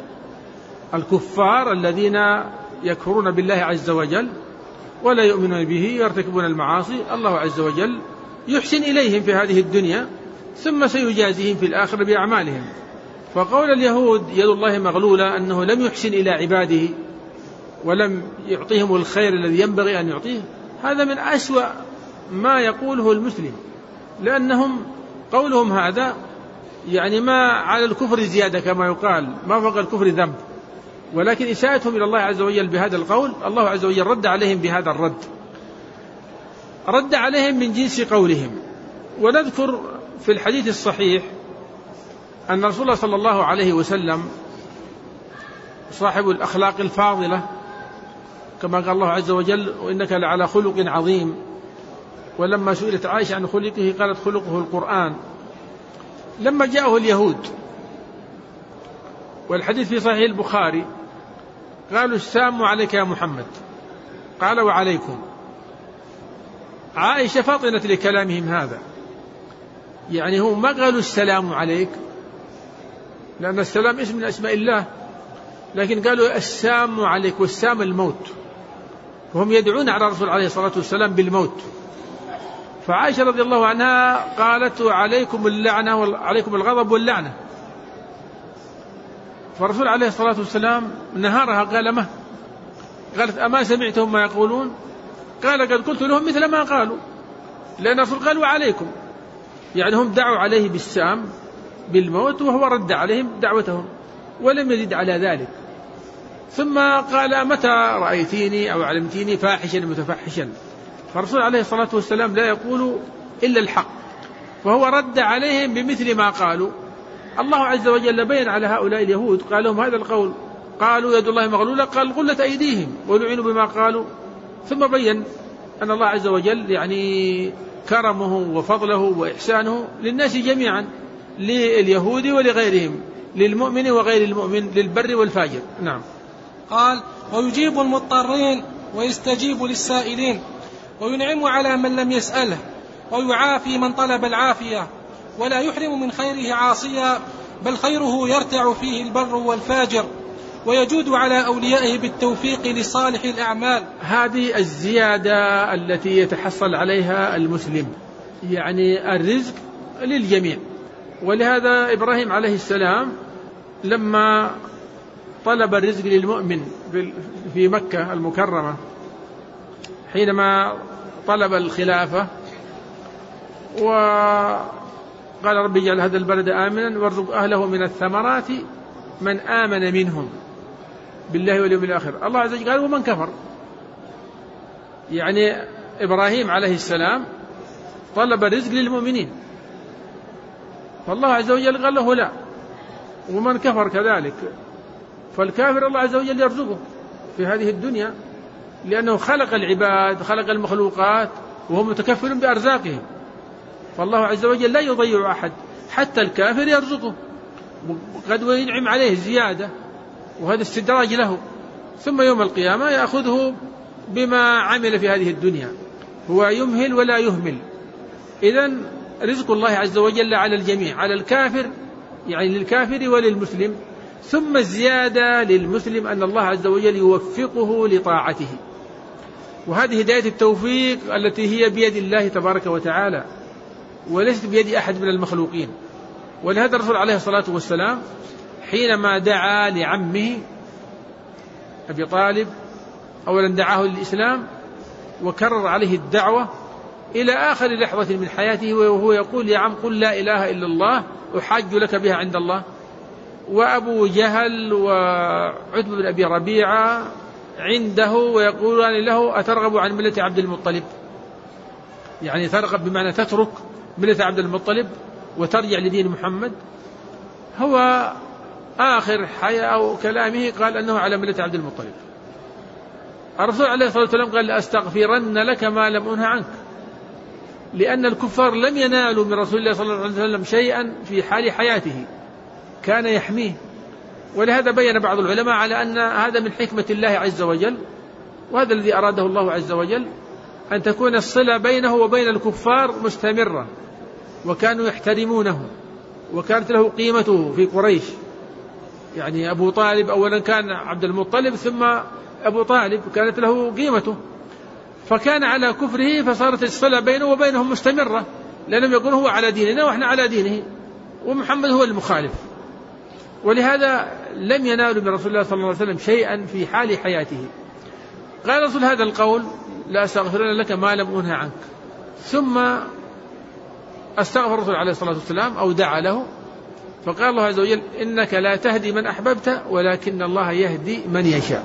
الكفار الذين يكفرون بالله عز وجل ولا يؤمنون به يرتكبون المعاصي، الله عز وجل يحسن إليهم في هذه الدنيا، ثم سيجازيهم في الآخرة بأعمالهم. فقول اليهود يد الله مغلولة أنه لم يحسن إلى عباده ولم يعطيهم الخير الذي ينبغي أن يعطيه، هذا من أسوأ ما يقوله المسلم، لأنهم قولهم هذا يعني ما على الكفر زيادة كما يقال، ما فوق الكفر ذنب، ولكن إساءتهم إلى الله عز وجل بهذا القول الله عز وجل رد عليهم بهذا الرد، رد عليهم من جنس قولهم. ونذكر في الحديث الصحيح أن رسول الله صلى الله عليه وسلم صاحب الأخلاق الفاضلة، كما قال الله عز وجل: وإنك لعلى خلق عظيم. ولما سئلت عائشة عن خلقه قالت: خلقه القرآن. لما جاءه اليهود، والحديث في صحيح البخاري، قالوا: السلام عليك يا محمد. قال: وعليكم. عائشة فطنت لكلامهم هذا، يعني هم ما قالوا السلام عليك، لأن السلام اسم من أسماء الله، لكن قالوا السام عليك، والسام الموت، وهم يدعون على الرسول عليه الصلاة والسلام بالموت. فعائشة رضي الله عنها قالت: عليكم اللعنة وعليكم الغضب واللعنة. فالرسول عليه الصلاة والسلام نهارها، قال: ما قالت: أما سمعتهم ما يقولون؟ قال: قد قلت لهم مثل ما قالوا، لأن الرسول قال: وعليكم، يعني هم دعوا عليه بالسام بالموت، وهو رد عليهم دعوتهم ولم يزد على ذلك. ثم قال: متى رأيتيني أو علمتيني فاحشا متفحشا؟ فالرسول عليه الصلاة والسلام لا يقول إلا الحق، فهو رد عليهم بمثل ما قالوا. الله عز وجل بين على هؤلاء اليهود، قال لهم هذا القول، قالوا يد الله مغلولة، قال: غلت أيديهم ولعنوا بما قالوا. ثم بين أن الله عز وجل يعني كرمه وفضله وإحسانه للناس جميعا، لليهود ولغيرهم، للمؤمن وغير المؤمن، للبر والفاجر. نعم. قال: ويجيب المضطرين ويستجيب للسائلين، وينعم على من لم يسأله، ويعافي من طلب العافية، ولا يحرم من خيره عاصيا، بل خيره يرتع فيه البر والفاجر، ويجود على أوليائه بالتوفيق لصالح الأعمال. هذه الزيادة التي يتحصل عليها المسلم، يعني الرزق للجميع. ولهذا إبراهيم عليه السلام لما طلب الرزق للمؤمن في مكة المكرمة، حينما طلب الخلافة قال رب اجعل هذا البلد آمنا وارزق أهله من الثمرات من آمن منهم بالله واليوم الآخر. الله عز وجل قال ومن كفر، يعني إبراهيم عليه السلام طلب الرزق للمؤمنين، فالله عز وجل قال له لا، ومن كفر كذلك، فالكافر الله عز وجل يرزقه في هذه الدنيا لأنه خلق العباد، خلق المخلوقات، وهو متكفل بأرزاقهم، فالله عز وجل لا يضيع أحد، حتى الكافر يرزقه قد وينعم عليه زيادة، وهذا استدراج له، ثم يوم القيامة يأخذه بما عمل في هذه الدنيا، هو يمهل ولا يهمل. إذن رزق الله عز وجل على الجميع، على الكافر يعني للكافر وللمسلم، ثم الزيادة للمسلم أن الله عز وجل يوفقه لطاعته، وهذه هداية التوفيق التي هي بيد الله تبارك وتعالى وليست بيد أحد من المخلوقين. ولهذا الرسول عليه الصلاة والسلام حينما دعا لعمه أبي طالب أولا دعاه للإسلام وكرر عليه الدعوة إلى آخر لحظة من حياته وهو يقول يا عم قل لا إله إلا الله أحاج لك بها عند الله. وأبو جهل وعتبة بن أبي ربيعة عنده ويقولان له أترغب عن ملة عبد المطلب، يعني ترغب بمعنى تترك ملة عبد المطلب وترجع لدين محمد. هو آخر حياة أو كلامه قال أنه على ملة عبد المطلب. الرسول عليه الصلاة والسلام قال لأستغفرن لك ما لم أنه عنك، لأن الكفار لم ينالوا من رسول الله صلى الله عليه وسلم شيئا في حال حياته، كان يحميه. ولهذا بين بعض العلماء على أن هذا من حكمة الله عز وجل، وهذا الذي أراده الله عز وجل، أن تكون الصلة بينه وبين الكفار مستمرة، وكانوا يحترمونه وكانت له قيمته في قريش. يعني أبو طالب أولا كان عبد المطلب ثم أبو طالب كانت له قيمته، فكان على كفره فصارت الصلة بينه وبينهم مستمرة، لأنهم يقولون هو على ديننا وإحنا على دينه ومحمد هو المخالف. ولهذا لم ينالوا من رسول الله صلى الله عليه وسلم شيئا في حال حياته. قال رسول هذا القول لا أستغفرن لك ما لم أنه عنك، ثم استغفر الرسول عليه الصلاة والسلام أو دعا له، فقال الله عز وجل إنك لا تهدي من أحببت ولكن الله يهدي من يشاء.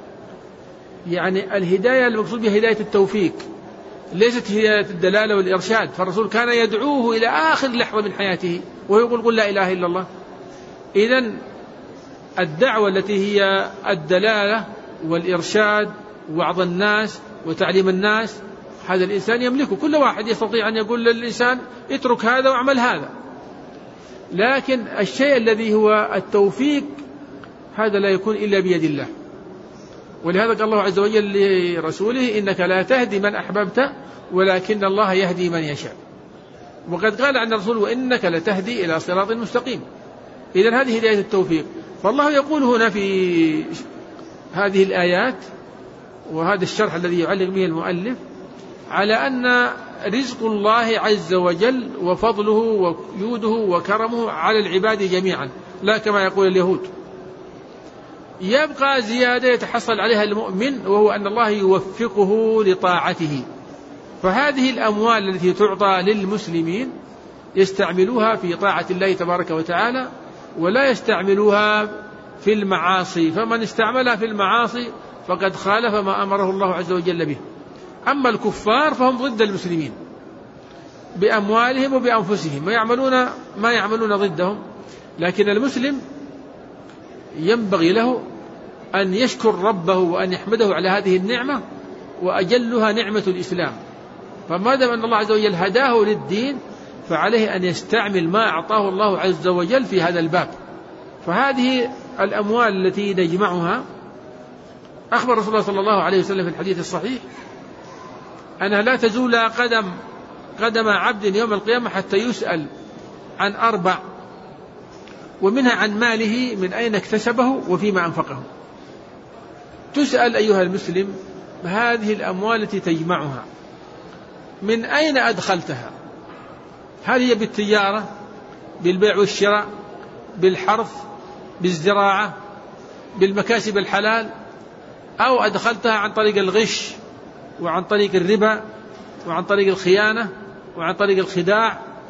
يعني الهداية المقصود بها هداية التوفيق، ليست هداية الدلالة والإرشاد، فالرسول كان يدعوه إلى آخر لحظة من حياته وهو يقول قل لا إله إلا الله. إذن الدعوة التي هي الدلالة والإرشاد ووعظ الناس وتعليم الناس هذا الإنسان يملكه، كل واحد يستطيع أن يقول للإنسان اترك هذا واعمل هذا، لكن الشيء الذي هو التوفيق هذا لا يكون إلا بيد الله. ولهذا قال الله عز وجل لرسوله إنك لا تهدي من أحببت ولكن الله يهدي من يشاء. وقد قال عن الرسول وإنك لتهدي إلى صراط مستقيم. إذن هذه هداية التوفيق. فالله يقول هنا في هذه الآيات وهذا الشرح الذي يعلق به المؤلف على أن رزق الله عز وجل وفضله وجوده وكرمه على العباد جميعا، لا كما يقول اليهود. يبقى زيادة يتحصل عليها المؤمن، وهو أن الله يوفقه لطاعته. فهذه الأموال التي تعطى للمسلمين يستعملوها في طاعة الله تبارك وتعالى ولا يستعملوها في المعاصي، فمن استعملها في المعاصي فقد خالف ما أمره الله عز وجل به. أما الكفار فهم ضد المسلمين بأموالهم وبأنفسهم ويعملون ما يعملون ضدهم، لكن المسلم ينبغي له أن يشكر ربه وأن يحمده على هذه النعمة، وأجلها نعمة الإسلام. فما دام أن الله عز وجل هداه للدين فعليه أن يستعمل ما أعطاه الله عز وجل في هذا الباب. فهذه الأموال التي نجمعها أخبر رسول الله صلى الله عليه وسلم في الحديث الصحيح أنها لا تزول قدم قدم عبد يوم القيامة حتى يسأل عن أربع، ومنها عن ماله من أين اكتسبه وفيما أنفقه. تسأل أيها المسلم هذه الأموال التي تجمعها من أين أدخلتها؟ هل هي بالتجارة، بالبيع والشراء، بالحرث، بالزراعة، بالمكاسب الحلال، أو أدخلتها عن طريق الغش وعن طريق الربا وعن طريق الخيانة وعن طريق الخداع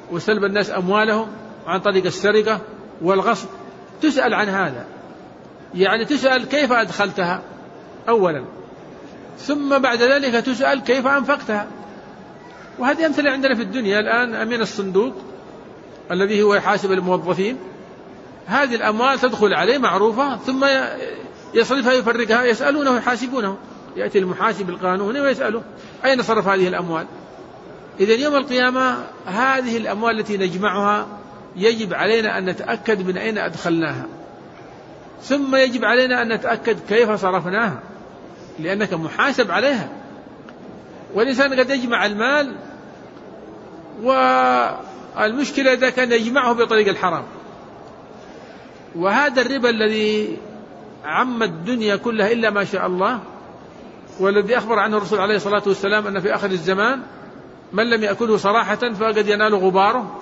وسلب الناس أموالهم عن طريق السرقة والغصب، تسأل عن هذا، يعني تسأل كيف أدخلتها أولا، ثم بعد ذلك تسأل كيف أنفقتها. وهذه أمثلة عندنا في الدنيا الآن. أمين الصندوق الذي هو يحاسب الموظفين، هذه الأموال تدخل عليه معروفة، ثم يصرفها يفرقها، يسألونه يحاسبونه، يأتي المحاسب القانوني ويسأله أين صرف هذه الأموال. إذن يوم القيامة هذه الأموال التي نجمعها يجب علينا أن نتأكد من أين أدخلناها، ثم يجب علينا أن نتأكد كيف صرفناها، لأنك محاسب عليها. والإنسان قد يجمع المال، والمشكلة إذا كان يجمعه بطريق الحرام. وهذا الربا الذي عم الدنيا كلها إلا ما شاء الله، والذي أخبر عنه الرسول عليه الصلاة والسلام أن في آخر الزمان من لم يأكله صراحة فقد ينال غباره،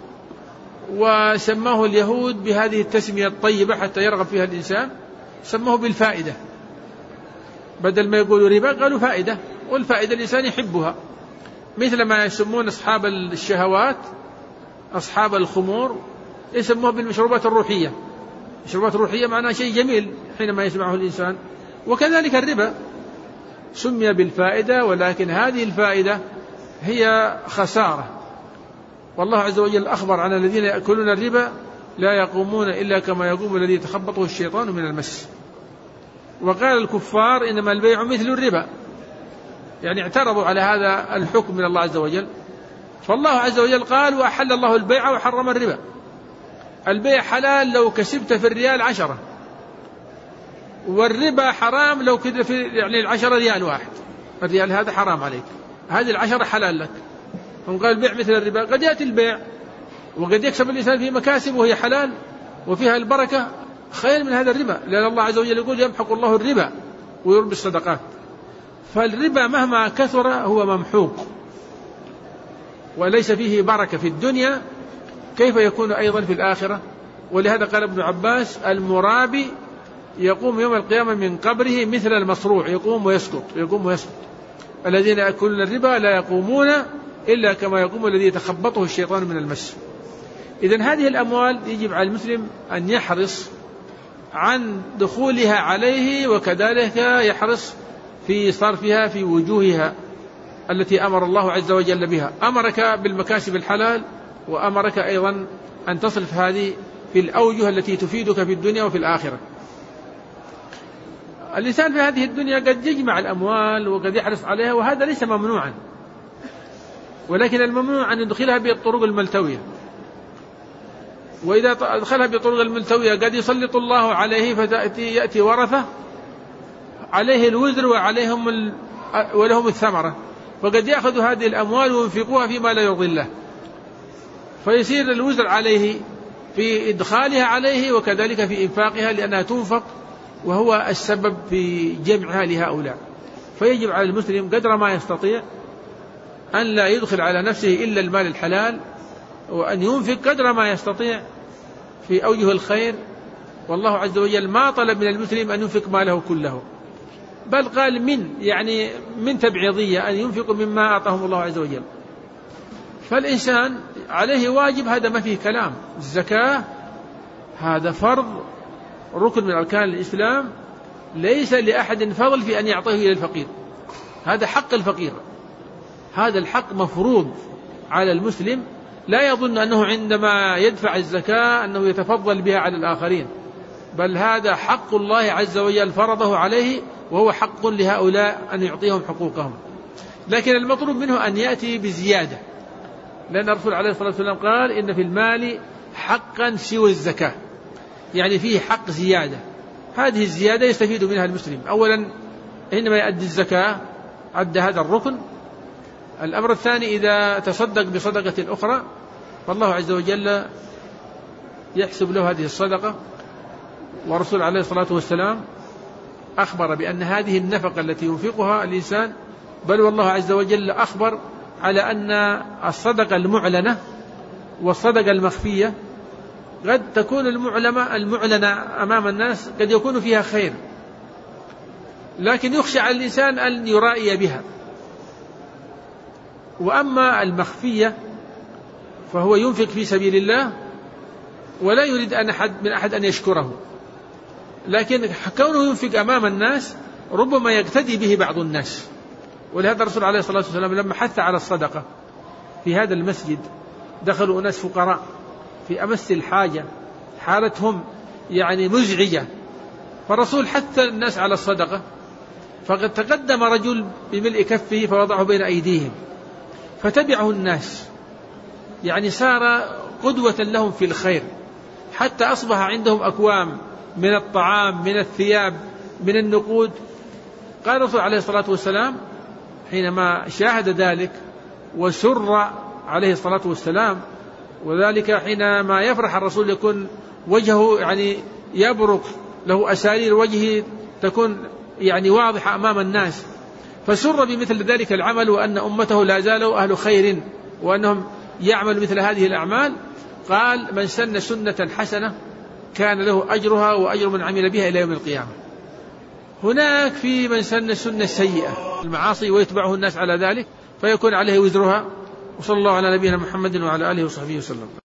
وسماه اليهود بهذه التسمية الطيبة حتى يرغب فيها الإنسان، سموه بالفائدة، بدل ما يقولوا ربا قالوا فائدة، والفائدة الإنسان يحبها، مثل ما يسمون أصحاب الشهوات أصحاب الخمور يسموها بالمشروبات الروحية. المشروبات الروحية معناها شيء جميل حينما يسمعه الإنسان. وكذلك الربا سمي بالفائدة، ولكن هذه الفائدة هي خسارة. والله عز وجل أخبر عن الذين يأكلون الربا لا يقومون إلا كما يقوم الذي يتخبطه الشيطان من المس. وقال الكفار إنما البيع مثل الربا، يعني اعترضوا على هذا الحكم من الله عز وجل. فالله عز وجل قال وأحل الله البيع وحرم الربا. البيع حلال لو كسبت في الريال عشرة، والربا حرام لو كده في يعني العشرة ريال واحد، الريال هذا حرام عليك، هذه العشرة حلال لك. هم قال البيع مثل الربا، قد يأتي البيع وقد يكسب الإنسان فيه مكاسب وهي حلال وفيها البركة خير من هذا الربا، لأن الله عز وجل يقول يمحق الله الربا ويربي الصدقات. فالربا مهما كثر هو ممحوق وليس فيه بركة في الدنيا، كيف يكون أيضا في الآخرة؟ ولهذا قال ابن عباس المرابي يقوم يوم القيامة من قبره مثل المصروع، يقوم ويسقط يقوم ويسقط. الذين يأكلون الربا لا يقومون إلا كما يقوم الذي يتخبطه الشيطان من المس. إذن هذه الأموال يجب على المسلم أن يحرص عن دخولها عليه، وكذلك يحرص في صرفها في وجوهها التي أمر الله عز وجل بها. أمرك بالمكاسب الحلال، وأمرك أيضا أن تصرف هذه في الأوجه التي تفيدك في الدنيا وفي الآخرة. الإنسان في هذه الدنيا قد يجمع الأموال وقد يحرص عليها، وهذا ليس ممنوعا، ولكن الممنوع أن يدخلها بالطرق الملتوية. وإذا أدخلها بالطرق الملتوية قد يسلط الله عليه فتأتي يأتي ورثة عليه الوزر وعليهم ال... ولهم الثمرة، فقد يأخذ هذه الأموال وينفقوها فيما لا يرضي الله، فيصير الوزر عليه في إدخالها عليه وكذلك في إنفاقها، لأنها تنفق وهو السبب في جمعها لهؤلاء. فيجب على المسلم قدر ما يستطيع أن لا يدخل على نفسه إلا المال الحلال، وأن ينفق قدر ما يستطيع في أوجه الخير. والله عز وجل ما طلب من المسلم أن ينفق ماله كله، بل قال من يعني من تبعيضية أن ينفق مما أعطاهم الله عز وجل. فالإنسان عليه واجب، هذا ما فيه كلام. الزكاة هذا فرض ركن من أركان الإسلام، ليس لأحد فضل في أن يعطيه إلى الفقير، هذا حق الفقير، هذا الحق مفروض على المسلم. لا يظن أنه عندما يدفع الزكاة أنه يتفضل بها على الآخرين، بل هذا حق الله عز وجل فرضه عليه، وهو حق لهؤلاء أن يعطيهم حقوقهم. لكن المطلوب منه أن يأتي بزيادة، لأن الرسول عليه الصلاة والسلام قال إن في المال حقا سوى الزكاة، يعني فيه حق زيادة. هذه الزيادة يستفيد منها المسلم. أولا حينما يؤدي الزكاة أدى هذا الركن. الأمر الثاني إذا تصدق بصدقة أخرى فالله عز وجل يحسب له هذه الصدقة. والرسول عليه الصلاة والسلام أخبر بأن هذه النفقة التي ينفقها الإنسان، بل والله عز وجل أخبر على أن الصدقة المعلنة والصدقة المخفية قد تكون المعلنة المعلنة أمام الناس قد يكون فيها خير، لكن يخشى على الإنسان أن يرائي بها. وأما المخفية فهو ينفق في سبيل الله ولا يريد أن أحد من أحد أن يشكره، لكن كونه ينفق أمام الناس ربما يقتدي به بعض الناس. ولهذا الرسول عليه الصلاة والسلام لما حث على الصدقة في هذا المسجد دخلوا أناس فقراء في أمس الحاجة، حالتهم يعني مزعجة، فالرسول حث الناس على الصدقة، فقد تقدم رجل بملء كفه فوضعه بين أيديهم فتبعه الناس، يعني صار قدوة لهم في الخير، حتى أصبح عندهم أكوام من الطعام من الثياب من النقود. قال الرسول عليه الصلاة والسلام حينما شاهد ذلك وسر عليه الصلاة والسلام، وذلك حينما يفرح الرسول يكون وجهه يعني يبرق، له أسارير وجهه تكون يعني واضحة أمام الناس، فسر بمثل ذلك العمل وأن أمته لا زالوا أهل خير وأنهم يعمل مثل هذه الأعمال. قال من سن سنة حسنة كان له أجرها وأجر من عمل بها إلى يوم القيامة. هناك في من سن سنة سيئة المعاصي ويتبعه الناس على ذلك فيكون عليه وزرها. وصلى الله على نبينا محمد وعلى آله وصحبه وسلم.